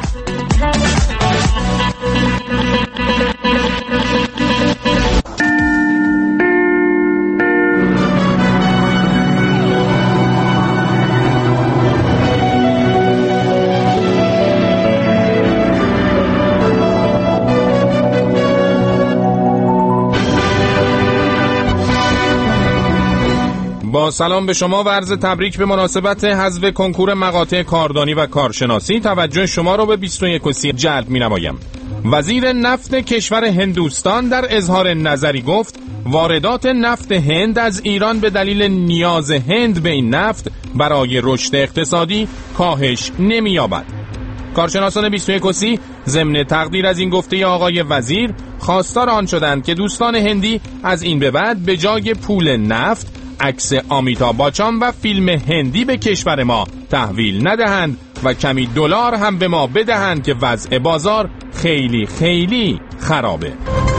با سلام به شما و عرض تبریک به مناسبت حذف کنکور مقاطع کاردانی و کارشناسی، توجه شما را به 21 جلب می‌نمایم. وزیر نفت کشور هندوستان در اظهار نظری گفت واردات نفت هند از ایران به دلیل نیاز هند به این نفت برای رشد اقتصادی کاهش نمی‌یابد. کارشناسان 21 ضمن تقدیر از این گفته آقای وزیر خواستار آن شدند که دوستان هندی از این به بعد به جای پول نفت عکس آمیتاب بچان و فیلم هندی به کشور ما تحویل ندهند و کمی دلار هم به ما بدهند که وضع بازار خیلی خیلی خرابه.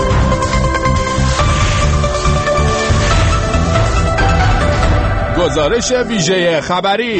گزارش ویژه خبری.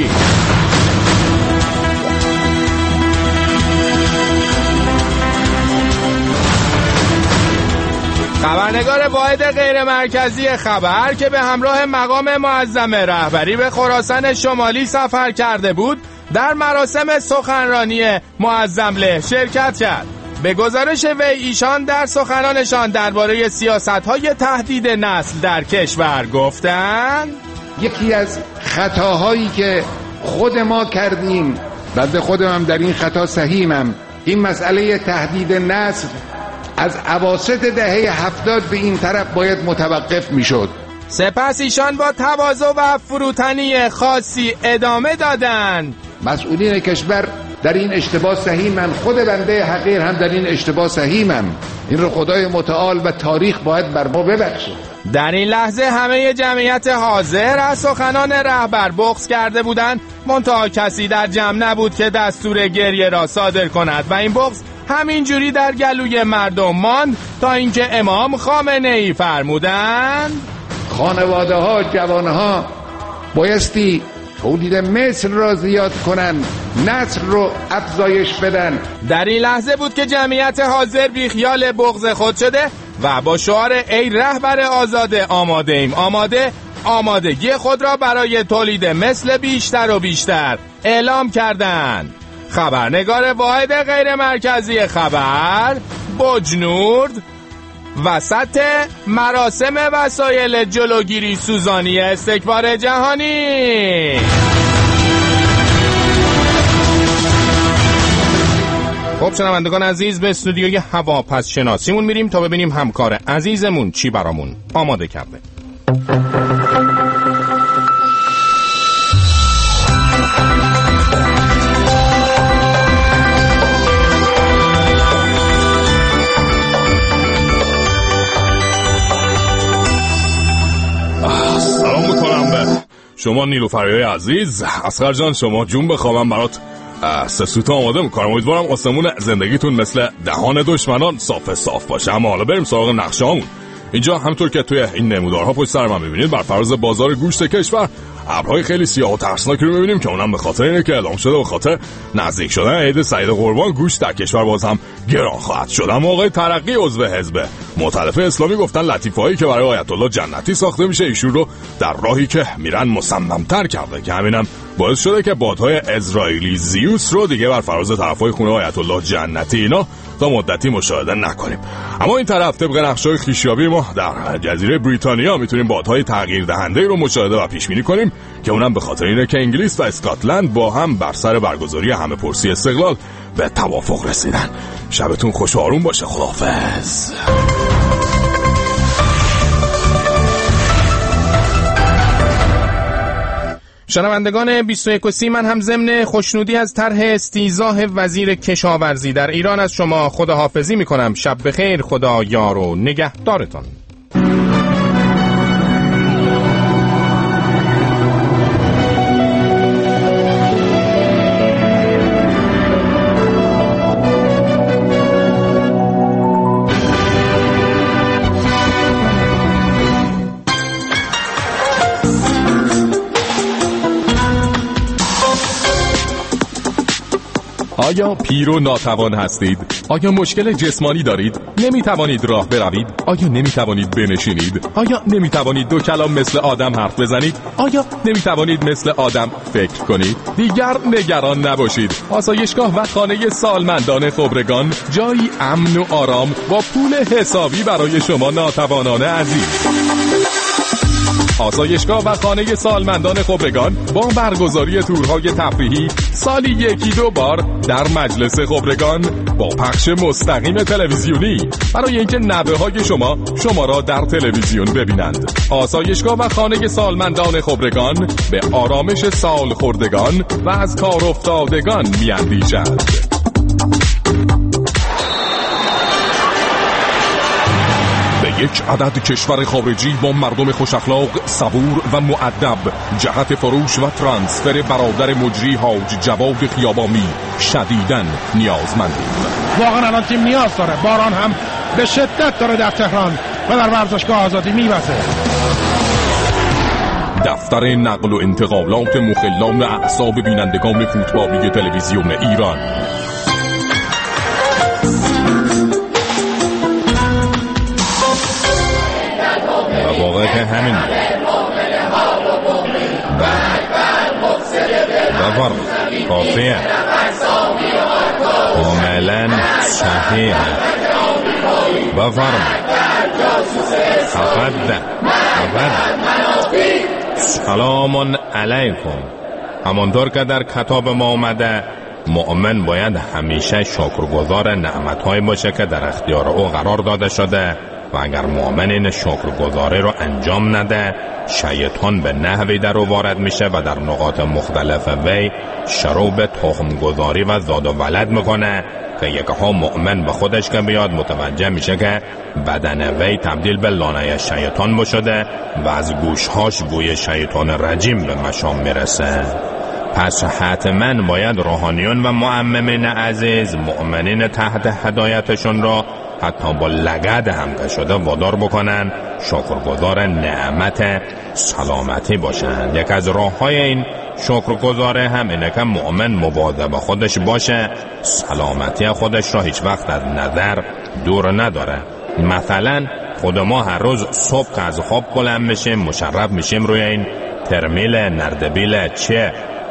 خبرنگار واحد غیر مرکزی خبر که به همراه مقام معظم رهبری به خراسان شمالی سفر کرده بود، در مراسم سخنرانی معظمله شرکت کرد. به گزارش وی ایشان در سخنانشان درباره سیاست‌های تهدید نسل در کشور گفتند یکی از خطاهایی که خود ما کردیم، بعد خودم هم در این خطا سهیمم، این مسئله تهدید نسل از اواسط دهه 70 به این طرف باید متوقف میشد. سپس ایشان با تواضع و فروتنی خاصی ادامه دادند مسئولین کشور در این اشتباه سهیمن، خود بنده حقیر هم در این اشتباه سهیمم. این رو خدای متعال و تاریخ باید بر ما ببخشه. در این لحظه همه جمعیت حاضر از سخنان رهبر بغض کرده بودند، منتها کسی در جمع نبود که دستور گریه را صادر کند و این بغض همینجوری در گلوی مردم ماند تا اینکه امام خامنه‌ای فرمودند خانواده ها، جوانه ها بایستی تولید مثل را زیاد کنن، نسل رو افزایش بدن. در این لحظه بود که جمعیت حاضر بی خیال بغض خود شده و با شعار ای رهبر آزاده آماده ایم، آمادگی خود را برای تولید مثل بیشتر و بیشتر اعلام کردند. خبرنگار واحد غیر مرکزی خبر بجنورد وسط مراسم وسایل جلوگیری سوزانی استکبار جهانی. خب شنوندگان عزیز، به استودیوی هواپس شناسیمون میریم تا ببینیم همکار عزیزمون چی برامون آماده کرده. شما نیلوفریای عزیز، اصغر جان شما جون بخوام برات 3 سوت آماده میکنم. امیدوارم آسمون زندگیتون مثل دهان دشمنان صاف باشه. اما حالا بریم سراغ نقشه هامون. اینجا همطور که توی این نمودارها پشت سر من میبینید، بر فراز بازار گوشت کشور ابرهای خیلی سیاه و ترسناکی رو میبینیم که اونم به خاطر اینه که اعلام شده به خاطر نزدیک شدن عید سعید قربان گوشت در کشور باز هم گران خواهد شد. اما آقای ترقی عضو حزب مؤتلفه اسلامی گفتن لطیفه‌هایی که برای آیت الله جنتی ساخته میشه ایشون رو در راهی که میرن مصمم‌تر کرده که همینم باعث شده که بادهای اسرائیلی زیوس رو دیگه بر فراز طرفای خونه آیت الله جنتی اینا تا مدتی مشاهده نکنیم. اما این طرف طبق نقشه‌های خویشیابی ما در جزیره بریتانیا میتونیم بادهای تغییر دهنده رو مشاهده و پیش بینی کنیم که اونم به خاطر اینه که انگلیس و اسکاتلند با هم بر سر برگزاری همه پرسی استقلال به توافق رسیدن. شبتون خوش و آروم باشه. خداحافظ. شنوندگان 21 من هم ضمن خوشنودی از طرح استیضاح وزیر کشاورزی در ایران از شما خداحافظی میکنم. شب بخیر، خدا یار و نگهدارتان. آیا پیر و ناتوان هستید؟ آیا مشکل جسمانی دارید؟ نمیتوانید راه بروید؟ آیا نمیتوانید بنشینید؟ آیا نمیتوانید 2 کلام مثل آدم حرف بزنید؟ آیا نمیتوانید مثل آدم فکر کنید؟ دیگر نگران نباشید. آسایشگاه و خانه سالمندان خبرگان جایی امن و آرام با پول حسابی برای شما ناتوانان عزیز. آسایشگاه و خانه سالمندان خبرگان با برگزاری تورهای تفریحی سالی 1-2 بار در مجلس خبرگان با پخش مستقیم تلویزیونی برای اینکه نوه‌های شما را در تلویزیون ببینند. آسایشگاه و خانه سالمندان خبرگان به آرامش سال خوردگان و از کار افتادگان می‌اندیشد. یک عدد کشور خارجی با مردم خوش اخلاق، صبور و مؤدب جهت فروش و ترانسفر برادر مجری حاج جواد خیابانی شدیداً نیازمندیم. واقعا الان تیم نیاز داره. باران هم به شدت داره در تهران و در ورزشگاه آزادی میوزه. دفتر نقل و انتقالات مخلان اعصاب بینندگان فوتبالی تلویزیون ایران. واقعا که همین بفرم کافیه کاملا صحیح بفرم خفد سلام علیکم. همانطور که در کتاب ما آمده مؤمن باید همیشه شکرگزار نعمت‌های باشه که در اختیار او قرار داده شده و اگر مؤمن این شکرگزاری رو انجام نده شیطان به نحوی در او وارد میشه و در نقاط مختلف وی شروع به تخمگذاری و زاد و ولد میکنه که یکها مؤمن به خودش که بیاد متوجه میشه که بدن وی تبدیل به لانه شیطان بشده و از گوشهاش بوی شیطان رجیم به مشام میرسه. پس حتما باید روحانیون و معممین عزیز مؤمنین تحت هدایتشون را حتی با لگد هم که شده وادار بکنن شکرگزار نعمت سلامتی باشن. یک از راه‌های این شکرگزاره هم اینه که مؤمن مواظب خودش باشه، سلامتی خودش را هیچ وقت از نظر دور نداره. مثلا خود ما هر روز صبح که از خواب بلند میشیم مشرف میشیم روی این ترمیل نردبیل چیه؟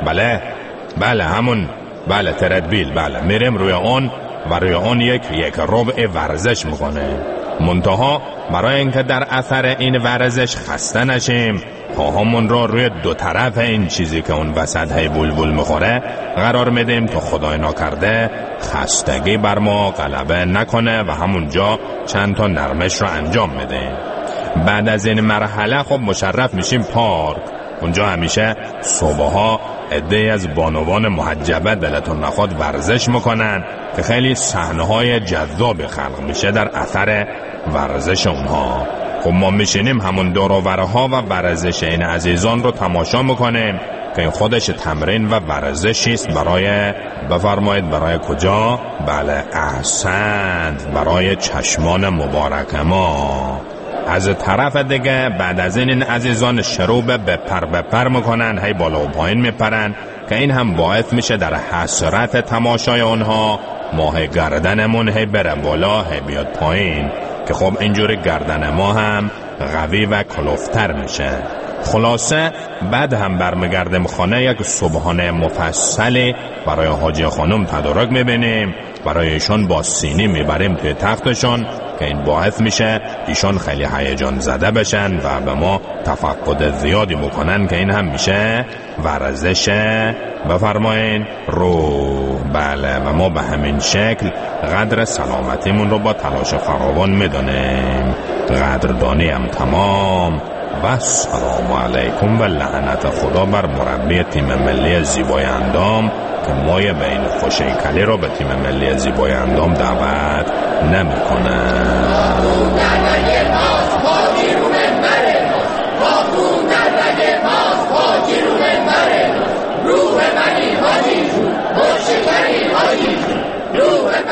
بله همون تردبیل میریم روی اون و روی اون یک ربع ورزش میکنه. منتها برای اینکه در اثر این ورزش خسته نشیم پاهامون رو روی 2 طرف این چیزی که اون وسط هی بلبل میخوره قرار میدیم تا خدای ناکرده خستگی بر ما غلبه نکنه و همونجا چند تا نرمش رو انجام میدیم. بعد از این مرحله خب مشرف میشیم پارک. اونجا همیشه صبحها عده‌ای از بانوان محجبه دلتون نخواد ورزش میکنن که خیلی صحنه‌های جذاب خلق میشه در اثر ورزش اونها. خب ما میشینیم همون دور و برها و ورزش این عزیزان رو تماشا میکنیم که این خودش تمرین و ورزشی است برای بفرمایید برای کجا؟ احسنت، برای چشمان مبارک ما. از طرف دیگه بعد از این عزیزان شروع به پر میکنن، هی بالا و پایین میپرن که این هم باعث میشه در حسرت تماشای اونها ماه گردنمون هی بره بالا هی بیاد پایین که خب اینجوری گردن ما هم قوی و کلوفتر میشه. خلاصه بعد هم برمیگردیم خانه، یک صبحانه مفصلی برای حاجی خانم تدارک میبینیم، برای ایشان با سینی میبریم توی تختشون که این باعث میشه ایشان خیلی هیجان زده بشن و به ما تفقد زیادی بکنن که این هم میشه ورزش بفرمایین روح. و ما به همین شکل قدر سلامتیمون رو با تلاش فراوان میدونیم. قدردانی هم تمام و سلام علیکم و لعنت خدا بر مربی تیم ملی زیبای اندام که مایه به این خوشیکلی رو به تیم ملی زیبای اندام دعوت نمیکنه.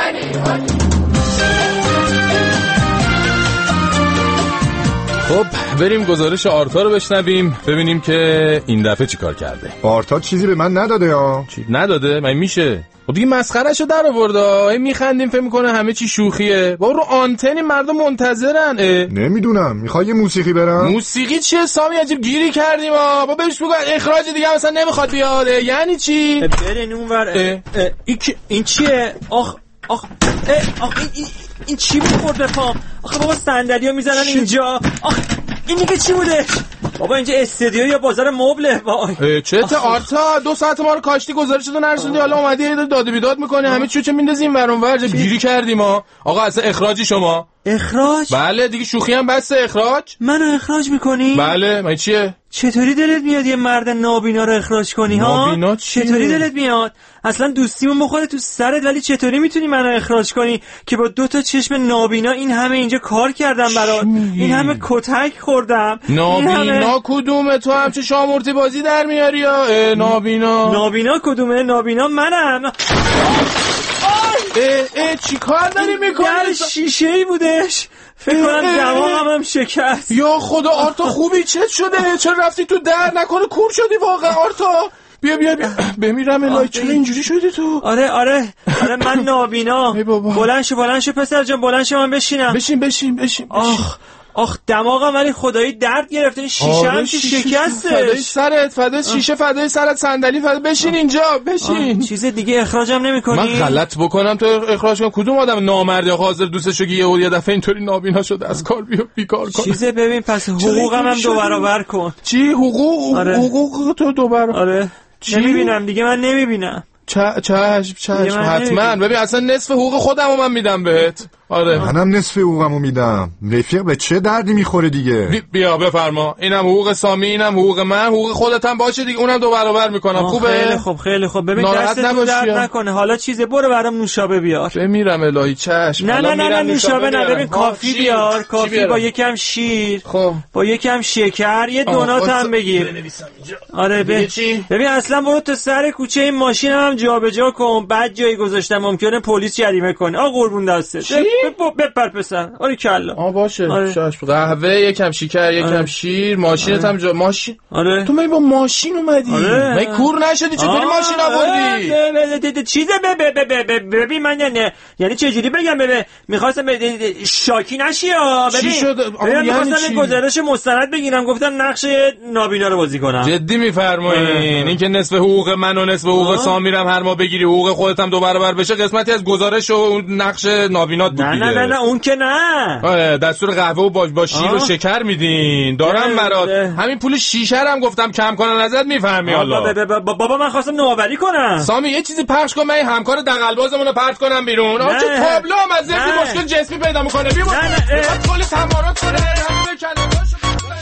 خب بریم گزارش آرتا رو بشنویم ببینیم که این دفعه چی کار کرده. آرتا چیزی به من نداده ها. چی نداده؟ من میشه خب دیگه مسخرهشو در آورده. میخندیم فکر میکنه همه چی شوخیه. با رو آنتنی مردم منتظرن. نمیدونم میخوای یه موسیقی برم؟ موسیقی چیه سامی؟ عجیب گیری کردیم با بهش بگو اخراج دیگه مثلا نمیخواد بیاد. یعنی چی؟ برین اونور. این چیه؟ آخ این چی بود به پام؟ آخه بابا صندلی‌ها میزنن اینجا. آخ این دیگه چی بوده؟ بابا اینجا استودیو یا بازار مبله. وای چته آرتا 2 ساعت ما رو کاشتی گزارشتو نرسوندی حالا اومدی داد و بیداد میکنی همه چیو چه میندازیم ور اون ور گیری کردیم ما. آقا اصلا اخراجی شما. اخراج؟ بله دیگه شوخی هم بسه. اخراج منو اخراج میکنی؟ بله من چیه؟ چطوری دلت میاد یه مرد نابینا رو اخراج کنی ها؟ نابینا چیه؟ چطوری دلت میاد؟ اصلا دوستیمون بخوره تو سرت ولی چطوری میتونی منو اخراج کنی که با 2 تا چشم نابینا این همه اینجا کار کردم برات، این همه کتک خوردم. نابینا کدومه؟ تو همچه شامورتی بازی در میاری یا نابینا کدومه؟ نابینا منم. چی کار داری میکنی؟ شیشه‌ای بودش فکر کنم دماغم هم شکست. یا خدا آرتا خوبی؟ چه شده؟ چرا رفتی تو در نکنه کور شدی واقعا آرتا؟ بیا بمیرم الهی چرا اینجوری شدی تو؟ آره من نابینا. بلند شو پسر جان بلند شو من بشینم. بشین. آخ دماغم ولی خدایی درد گرفته. این شیشه هم که شکسته. فدای سرت فدای شیشه فدای سرت صندلی بشین اینجا بشین. چیز دیگه اخراجم نمی‌کنی؟ من غلط بکنم تو اخراج کنم؟ کدوم آدم نامردی حاضر دوستش رو یه دفعه اینطوری نابینا شده از کار بیکار کنه؟ چیزه ببین پس حقوقم هم 2 برابر کن. چی حقوق؟ حقوق تو 2 برابر؟ آره نمیبینم دیگه من نمیبینم. چشم حتما. ببین اصلا نصف حقوق خودمو من میدم بهت. آره منم نصف حقوقمو میدم. رفیق به چه دردی میخوره دیگه؟ بیا بفرما. اینم حقوق سامی، اینم حقوق من، حقوق خودت هم باشه دیگه. اونم 2 برابر میکنم. خوبه؟ خیلی خوب. ببین دستت درد نکنه. حالا چیزه برو برام نوشابه بیار. بمیرم الهی چشم. نه نوشابه نه. ببین کافی بیار. کافی با یکم شیر. خب با یکم شکر یه دونات هم بگیر. آره ببین اصلا برو تا سر کوچه این ماشینم جابجا کن. بعد جایی گذاشتم ممکنه پلیس جریمه کنه. قربون دستت. بپر پسر. آره کلا. باشه. چشم. قهوه یکم شکر یکم شیر. ماشینت هم ماشین. آره تو من با ماشین اومدی؟ من کور نشدی؟ چطوری ماشین آوردی؟ چیزه ببین من یعنی چه جوری بگم می‌خواستم شاکی نشی ببین می‌خواستم گزارش مستند بگیرم گفتم نقش نابینا رو بازی کنم. جدی می‌فرمایین؟ این که نصف حقوق من و نصف حقوق سامیرم هر ماه بگیری حقوق خودت هم 2 برابر بشه قسمتی از گزارش و نقش نابینات بود. نه اون که نه. دستور قهوه و با شیر و شکر میدین دارم برات. همین پول شیشه هم گفتم کم کنن ازت میفهمی. حالا بابا من خواستم نوآوری کنم. سامی یه چیزی پخش کن من این همکار دغل‌بازمون رو پرت کنم بیرون. چه تابلو هم از ذهن مشکل جسمی پیدا میکنه. بیا کل تمارات کنه همه کلماتشو.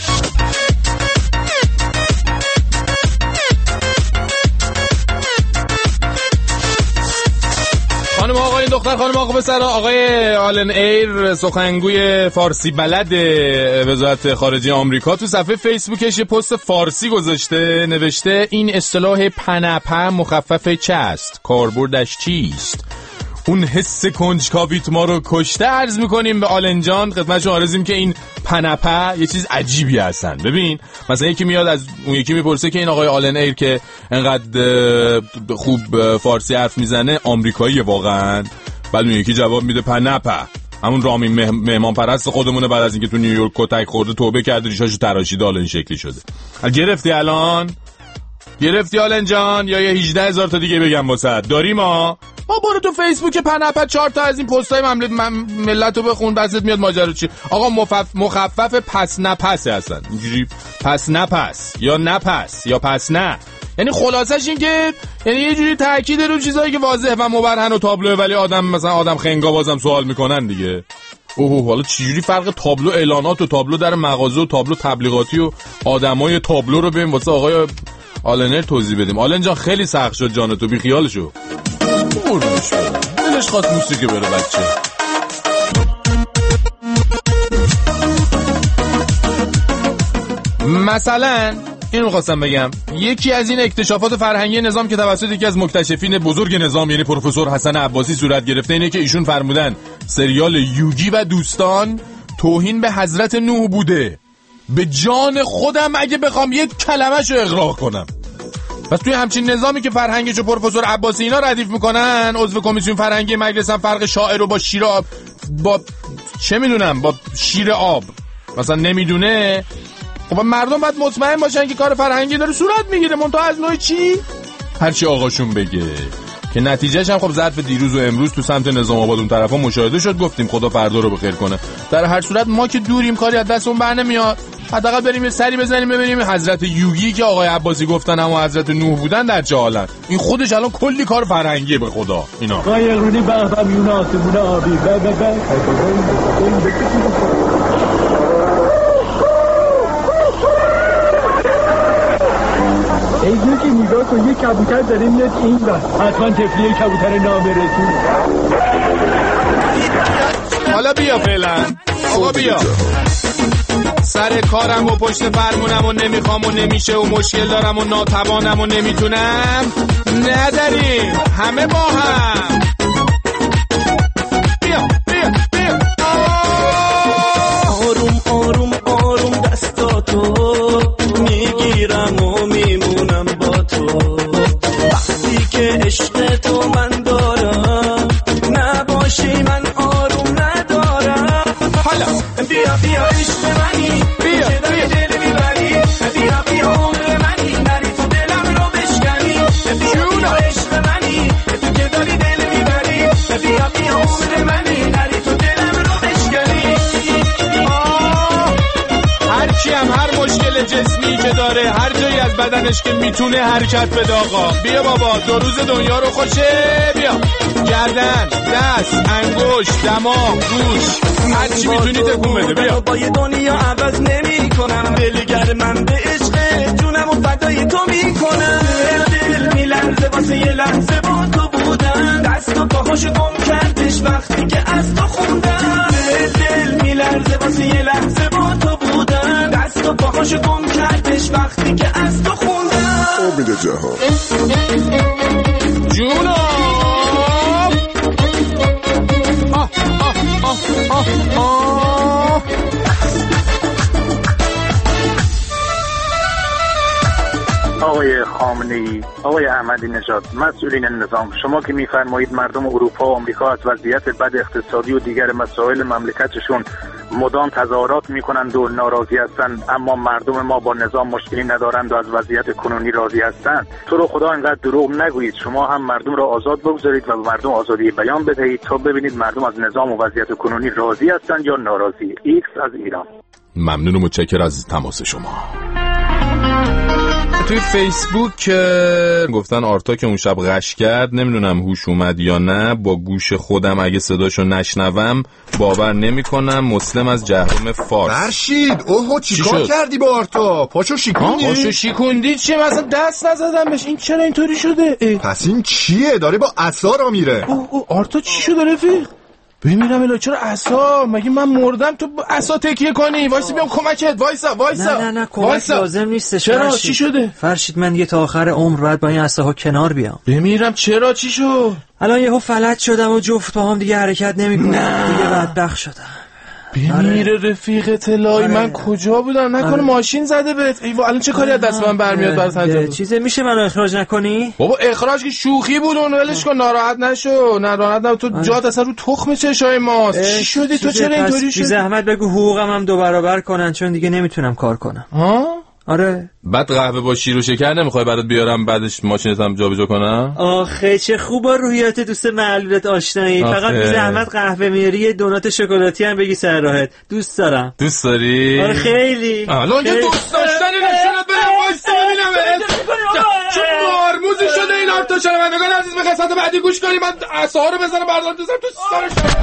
خانم آقای دختر خانم آقا پسر آقای آلن ایر سخنگوی فارسی بلد وزارت خارجه آمریکا تو صفحه فیسبوکش یه پست فارسی گذاشته. نوشته این اصطلاح پنپه مخفف چه است؟ کاربردش چیست؟ اون حس کنجکاویت ما رو کشته. عرض میکنیم به آلن جان خدمتشون آرزیم که این پنپه یه چیز عجیبی هستن. ببین مثلا یکی میاد از اون یکی میپرسه که این آقای آلن ایر که انقدر خوب فارسی حرف میزنه آمریکایی واقعا؟ بعد اون یکی جواب میده پنپه همون رامین مهمان پرست خودمونه بعد از اینکه تو نیویورک کتک خورده توبه کرده ریشاشو تراشیده حالا این شکلی شده. گرفتی الان؟ گرفتی آلن جان یا یه 18,000 تا دیگه بگم واسط داریم ها؟ برو تو فیسبوک پنپه 4 تا از این پستای ملتو بخون بسط میاد ماجرا چی. آقا مخفف پس نپس هستن اینجوری پس نپس یا نپس یا پس نه. یعنی خلاصش این که یعنی یه جوری تاکید رو چیزایی که واضح و مبرهن و تابلوه ولی آدم مثلا آدم خنگا بازم سوال میکنن دیگه. حالا چجوری فرق تابلو اعلانات و تابلو در مغازه و تابلو تبلیغاتی و آدمای تابلو رو بریم واسه آقای آلنر توضیح بدیم. آلن جان خیلی سخت شد جان تو بی خیال شو. دلش خواست موسیقی بره بچه. مثلا اینو می‌خواستم بگم یکی از این اکتشافات فرهنگی نظام که توسط یکی از مکتشفین بزرگ نظام یعنی پروفسور حسن عباسی صورت گرفته اینه که ایشون فرمودن سریال یوگی و دوستان توهین به حضرت نوح بوده. به جان خودم اگه بخوام یک کلمه‌شو اغراق کنم. پس توی همچین نظامی که فرهنگشو پروفسور عباسی اینا ردیف میکنن، عضو کمیسیون فرهنگی مجلسم فرق شاعر رو با شیر آب با چه میدونم با شیر آب مثلا نمیدونه. خب مردم باید مطمئن باشن که کار فرهنگی داره صورت میگیره، منتها از نوع چی؟ هرچی آقاشون بگه. که نتیجهش هم خب ظرف دیروز و امروز تو سمت نظام آباد اون طرفا مشاهده شد. گفتیم خدا فردا رو بخیر کنه. در هر صورت ما که دوریم، کاری از دستمون بر نمیاد. حداقل بریم یه سری بزنیم ببینیم حضرت یوگی که آقای عباسی گفتن اما حضرت نوح بودن در چه حالت. این خودش الان کلی کار فرهنگیه به خدا. اینا قایقرونی بهبم یوناسمون آبی ای دوکی نگاه کن، یه کبوتر داره میاد این بر، حتما تفلیه کبوتر نامرسون. حالا بیا فعلا آقا بیا، سر کارم و پشت فرمونم و نمیخوام و نمیشه و مشکل دارم و ناتوانم و نمیتونم. نداریم همه با هم. بیا بیا بیا. آروم آروم آروم دستاتو میگیرم و میمونم با تو، وقتی که عشق تو من دارم نباشی من آروم ندارم. حالا بیا بیا عشق منی، بیا بیا دل میبری، بیا بیا عمر منی، نری تو دلم رو بشکنی. بیا عشق منی، تو که داری دل میبری، بیا بیا عمر منی، نری تو دلم رو بشکنی. هرچی هم هر مشکل جسمی که داره، هر جایی از بدنش که میتونه حرکت بده آقا. بیا بابا دو روز دنیا رو خوشه. بیا گردن، دست، انگشت، دماغ، گوش، هرچی میتونی تکون بده. بیا با یه دنیا عوض نمی کنم، دلگر من به عشق جونم و فدای تو میکنم. دل میلرزه واسه یه لحظه با تو بودن، دست و پاهاشو گم کردش وقتی که از تو خوندم. دل میلرزه واسه یه لحظه با تو بودن، دست و پاهاشو گم کردش وقتی که از تو خوندم. امید جهان جونم. آقای خامنه‌ای، آقای احمدی نژاد، مسئولین نظام، شما که می‌فرمایید مردم اروپا و آمریکا از وضعیت بد اقتصادی و دیگر مسائل مملکتشون مدام تظاهرات می‌کنند و ناراضی هستند، اما مردم ما با نظام مشکلی ندارند و از وضعیت کنونی راضی هستند. تو رو خدا اینقدر دروغ نگویید. شما هم مردم را آزاد بگذارید و به مردم آزادی بیان بدهید تا ببینید مردم از نظام و وضعیت کنونی راضی هستند یا ناراضی. ایکس از ایران. ممنون و متشکرم از تماس شما. توی فیسبوک گفتن آرتا که اون شب غش کرد، نمیدونم هوش اومد یا نه، با گوش خودم اگه صداشو نشنوم باور نمیکنم. مسلم از جهرم فارس. فرشید اوهو چیکار کردی با آرتا؟ پاشو شیکوندی؟ پاشو شیکوندی چیه؟ مثلا دست نزدم بهش. این چرا اینطوری شده؟ پس این چیه؟ داره با عصا را میره. آرتا چی شده رفیق؟ بمیرم الا چرا عصا؟ مگه من مردم تو عصا تکیه کنی؟ وایسا بیام کمکت. وایسا. نه کمک لازم نیستش. چرا؟ چی شده؟ فرشید من دیگه تا آخر عمر باید با این عصاها کنار بیام. بمیرم چرا؟ چی شد؟ الان یهو فلج شدم و جفت پاهام دیگه حرکت نمیکنه. دیگه بدبخت شدم. بمیره رفیق طلایی. من کجا بودم؟ نکنه ماشین زده بهت؟ ایوا الان چه کاری از دست من برمیاد برات انجام؟ چیزی میشه منو اخراج نکنی؟ بابا اخراج که شوخی بود، اون ولش کن. ناراحت نشو. تو جات اصلا رو تخم چشای ماست. چی شدی تو؟ چرا اینطوری شدی؟ زحمت بگو حقوقم هم 2 برابر کنن، چون دیگه نمیتونم کار کنم. آره. بعد قهوه با شیر و شکر نمیخوای برات بیارم بعدش ماشینتم جابجا کنم؟ آخه چه خوب با روحیات دوست معلولت آشنایی. فقط بی زحمت قهوه میاری، یه دونات شکلاتی هم بگی سر راحت. دوست دارم. دوست داری؟ آره خیلی. الان یه دوست داشتنی نشونت بدم. وایسا ببینم چه مارموزی شده این آرتا. شنوندگان عزیز به قسمت بعدی گوش کنید. من عصا رو بزنم بردارم تو سرش.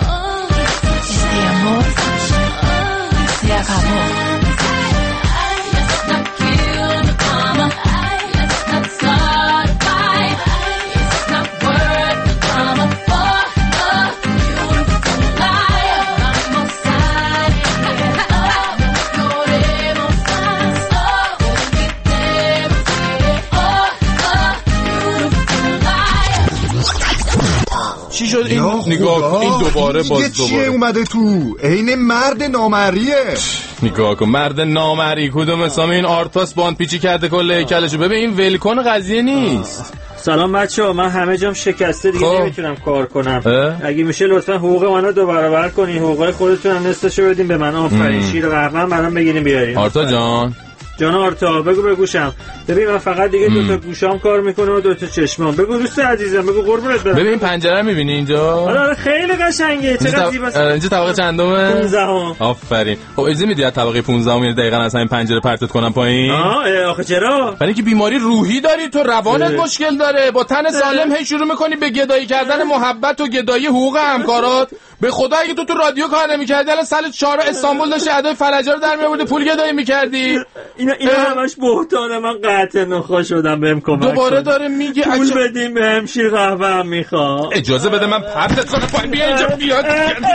چی شد این نگاه این دوباره باز دوباره اومده تو عین مرد نامریه. نگاه کن مرد نامری کدوم سامی؟ این آرتاس باند پیچی کرده کل هیکلشو. ببین این ولکن قضیه نیست. سلام بچه‌ها، من همه جام شکسته دیگه نمیتونم کار کنم. اگه میشه لطفا حقوق منو 2 برابر کنین، حقوق خودتون هم نصفشو بدین به من. آفرین. شیر قهوه منم بگیرین بیارین. آرتا جان آرتا بگو به گوشم. ببین من فقط دیگه 2 تا گوشام کار میکنه و 2 تا چشمام. بگو دوست عزیزم، بگو قربونت برم. ببین پنجره میبینی اینجا؟ آره خیلی قشنگه. چقدر زیباست. اینجا طبقه چندمه؟ 15ام. آفرین. خب اجازه میدی از طبقه 15ام یعنی دقیقاً اصلا این پنجره پرتت کنم پایین؟ آخه چرا؟ برای اینکه بیماری روحی داری تو، روانت مشکل داره. با تن سالم هی شروع میکنی به گدایی کردن محبت و گدایی حقوق همکارات. به خدا اگه تو رادیو کار نمی‌کردی الان سال 4 استانبول داشتی ادای فلجا رو در می‌آوردی پول گدایی می‌کردی. اینا همش بهتانه. من قطع نخا شدم بهم کمک. دوباره داره میگه پول بدیم بهم، شیر قهوه هم می‌خوام. اجازه بده من پرتت کنم پایین. بیا اینجا بیا. آی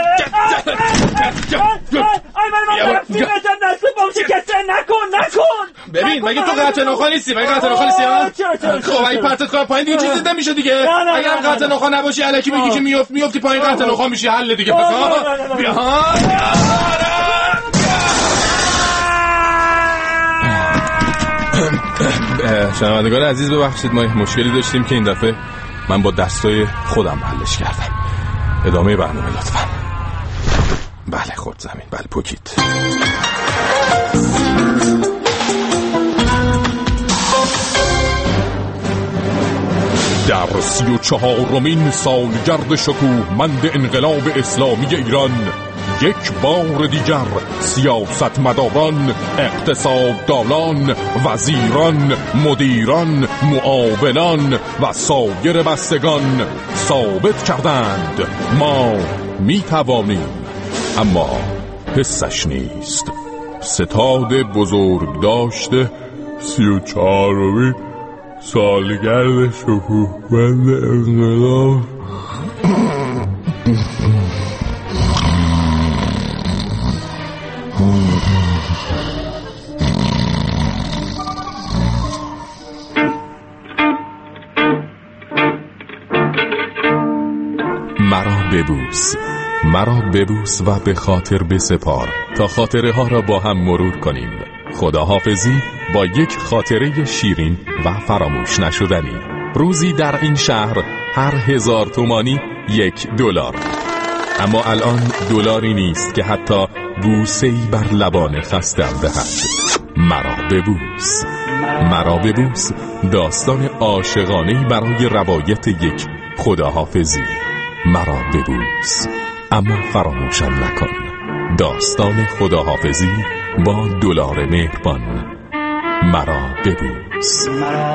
من فیلمت نسل بامشه کسر نکن. ببین مگه تو قطع نخا نیستی؟ خب اگه پرتت کنم پایین دیگه چیزی نمیشه دیگه. اگه قطع نخا نباشی الکی میگی که میافتی پایین قطع نخا میشی حل دیگه. پس بیا شنوندگان عزیز ببخشید ما مشکلی داشتیم که این دفعه من با دستای خودم حلش کردم. ادامه برنامه لطفا. بله خود زمین، بله پوکیت. در 34مین سالگرد شکوهمند انقلاب اسلامی ایران یک بار دیگر سیاستمداران، اقتصاددانان، وزیران، مدیران، معاونان و سایر بستگان ثابت کردند ما میتوانیم، اما حسش نیست. ستاد بزرگ داشته 34مین سالگرد شکوهمند انقلاب مرا ببوس و به خاطر بسپار تا خاطره ها را با هم مرور کنیم. خداحافظی با یک خاطره شیرین و فراموش نشدنی. روزی در این شهر هر 1000 تومانی $1. اما الان دلاری نیست که حتی بوسه‌ای بر لبان خستم دهد. مرا ببوس داستان عاشقانه‌ای برای روایت یک خداحافظی. مرا ببوس اما فراموشم نکن. داستان خداحافظی با $1 مهربان. مرا ببوس.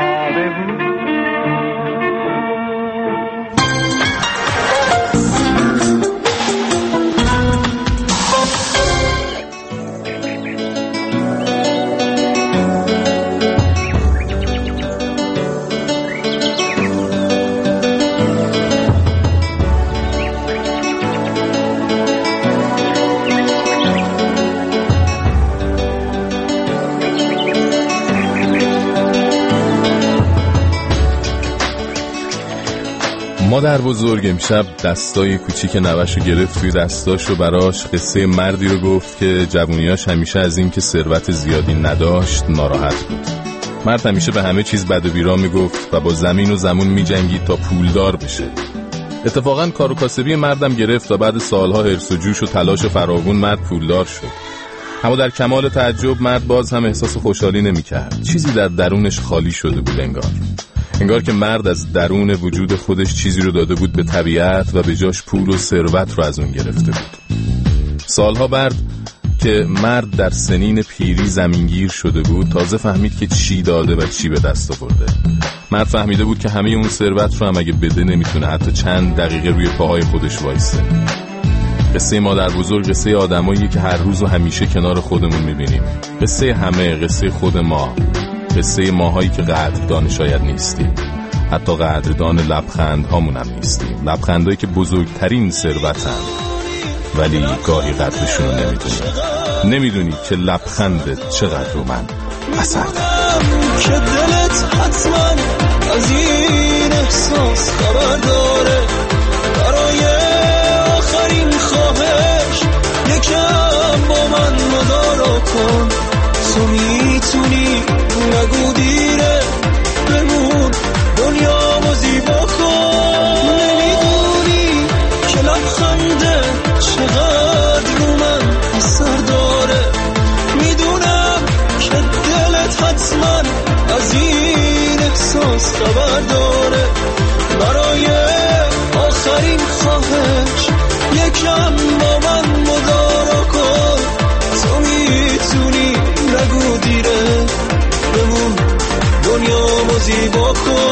مادر بزرگ امشب دستای کوچیک نوشو گرفت توی دستاشو براش قصه مردی رو گفت که جوونیاش همیشه از این که ثروت زیادی نداشت ناراحت بود. مرد همیشه به همه چیز بد و بیرا میگفت و با زمین و زمون میجنگید تا پولدار بشه. اتفاقا کار و کاسبی مردم گرفت و بعد سالها حرص و جوش و تلاش فراوون مرد پولدار شد. اما در کمال تعجب مرد باز هم احساس خوشحالی نمی‌کرد. چیزی در درونش خالی شده بود انگار که مرد از درون وجود خودش چیزی رو داده بود به طبیعت و به جاش پول و ثروت رو از اون گرفته بود. سالها بعد که مرد در سنین پیری زمینگیر شده بود تازه فهمید که چی داده و چی به دست آورده. مرد فهمیده بود که همه اون ثروت رو هم اگه بده نمیتونه حتی چند دقیقه روی پاهای خودش وایسه. قصه مادر بزرگ قصه آدماییه که هر روز و همیشه کنار خودمون میبینیم. قصه همه، قصه خود ما، قصه ماهایی که قدردان شاید نیستیم، حتی قدردان لبخند هامون هم نیستیم. لبخندهایی که بزرگترین ثروتن ولی گاهی قدرشون رو نمیدونی که لبخندت چقدر رو من اثر داره. که دلت حتما از این احساس خبر داره. برای لبخنده چقدر رو من اثر داره. میدونم که دلت حتما از این احساس خبر داره. برای آخرین خواهش یکم با من مدارا کن. تو میتونی نگو دیره، بمون دنیا زیبا کن.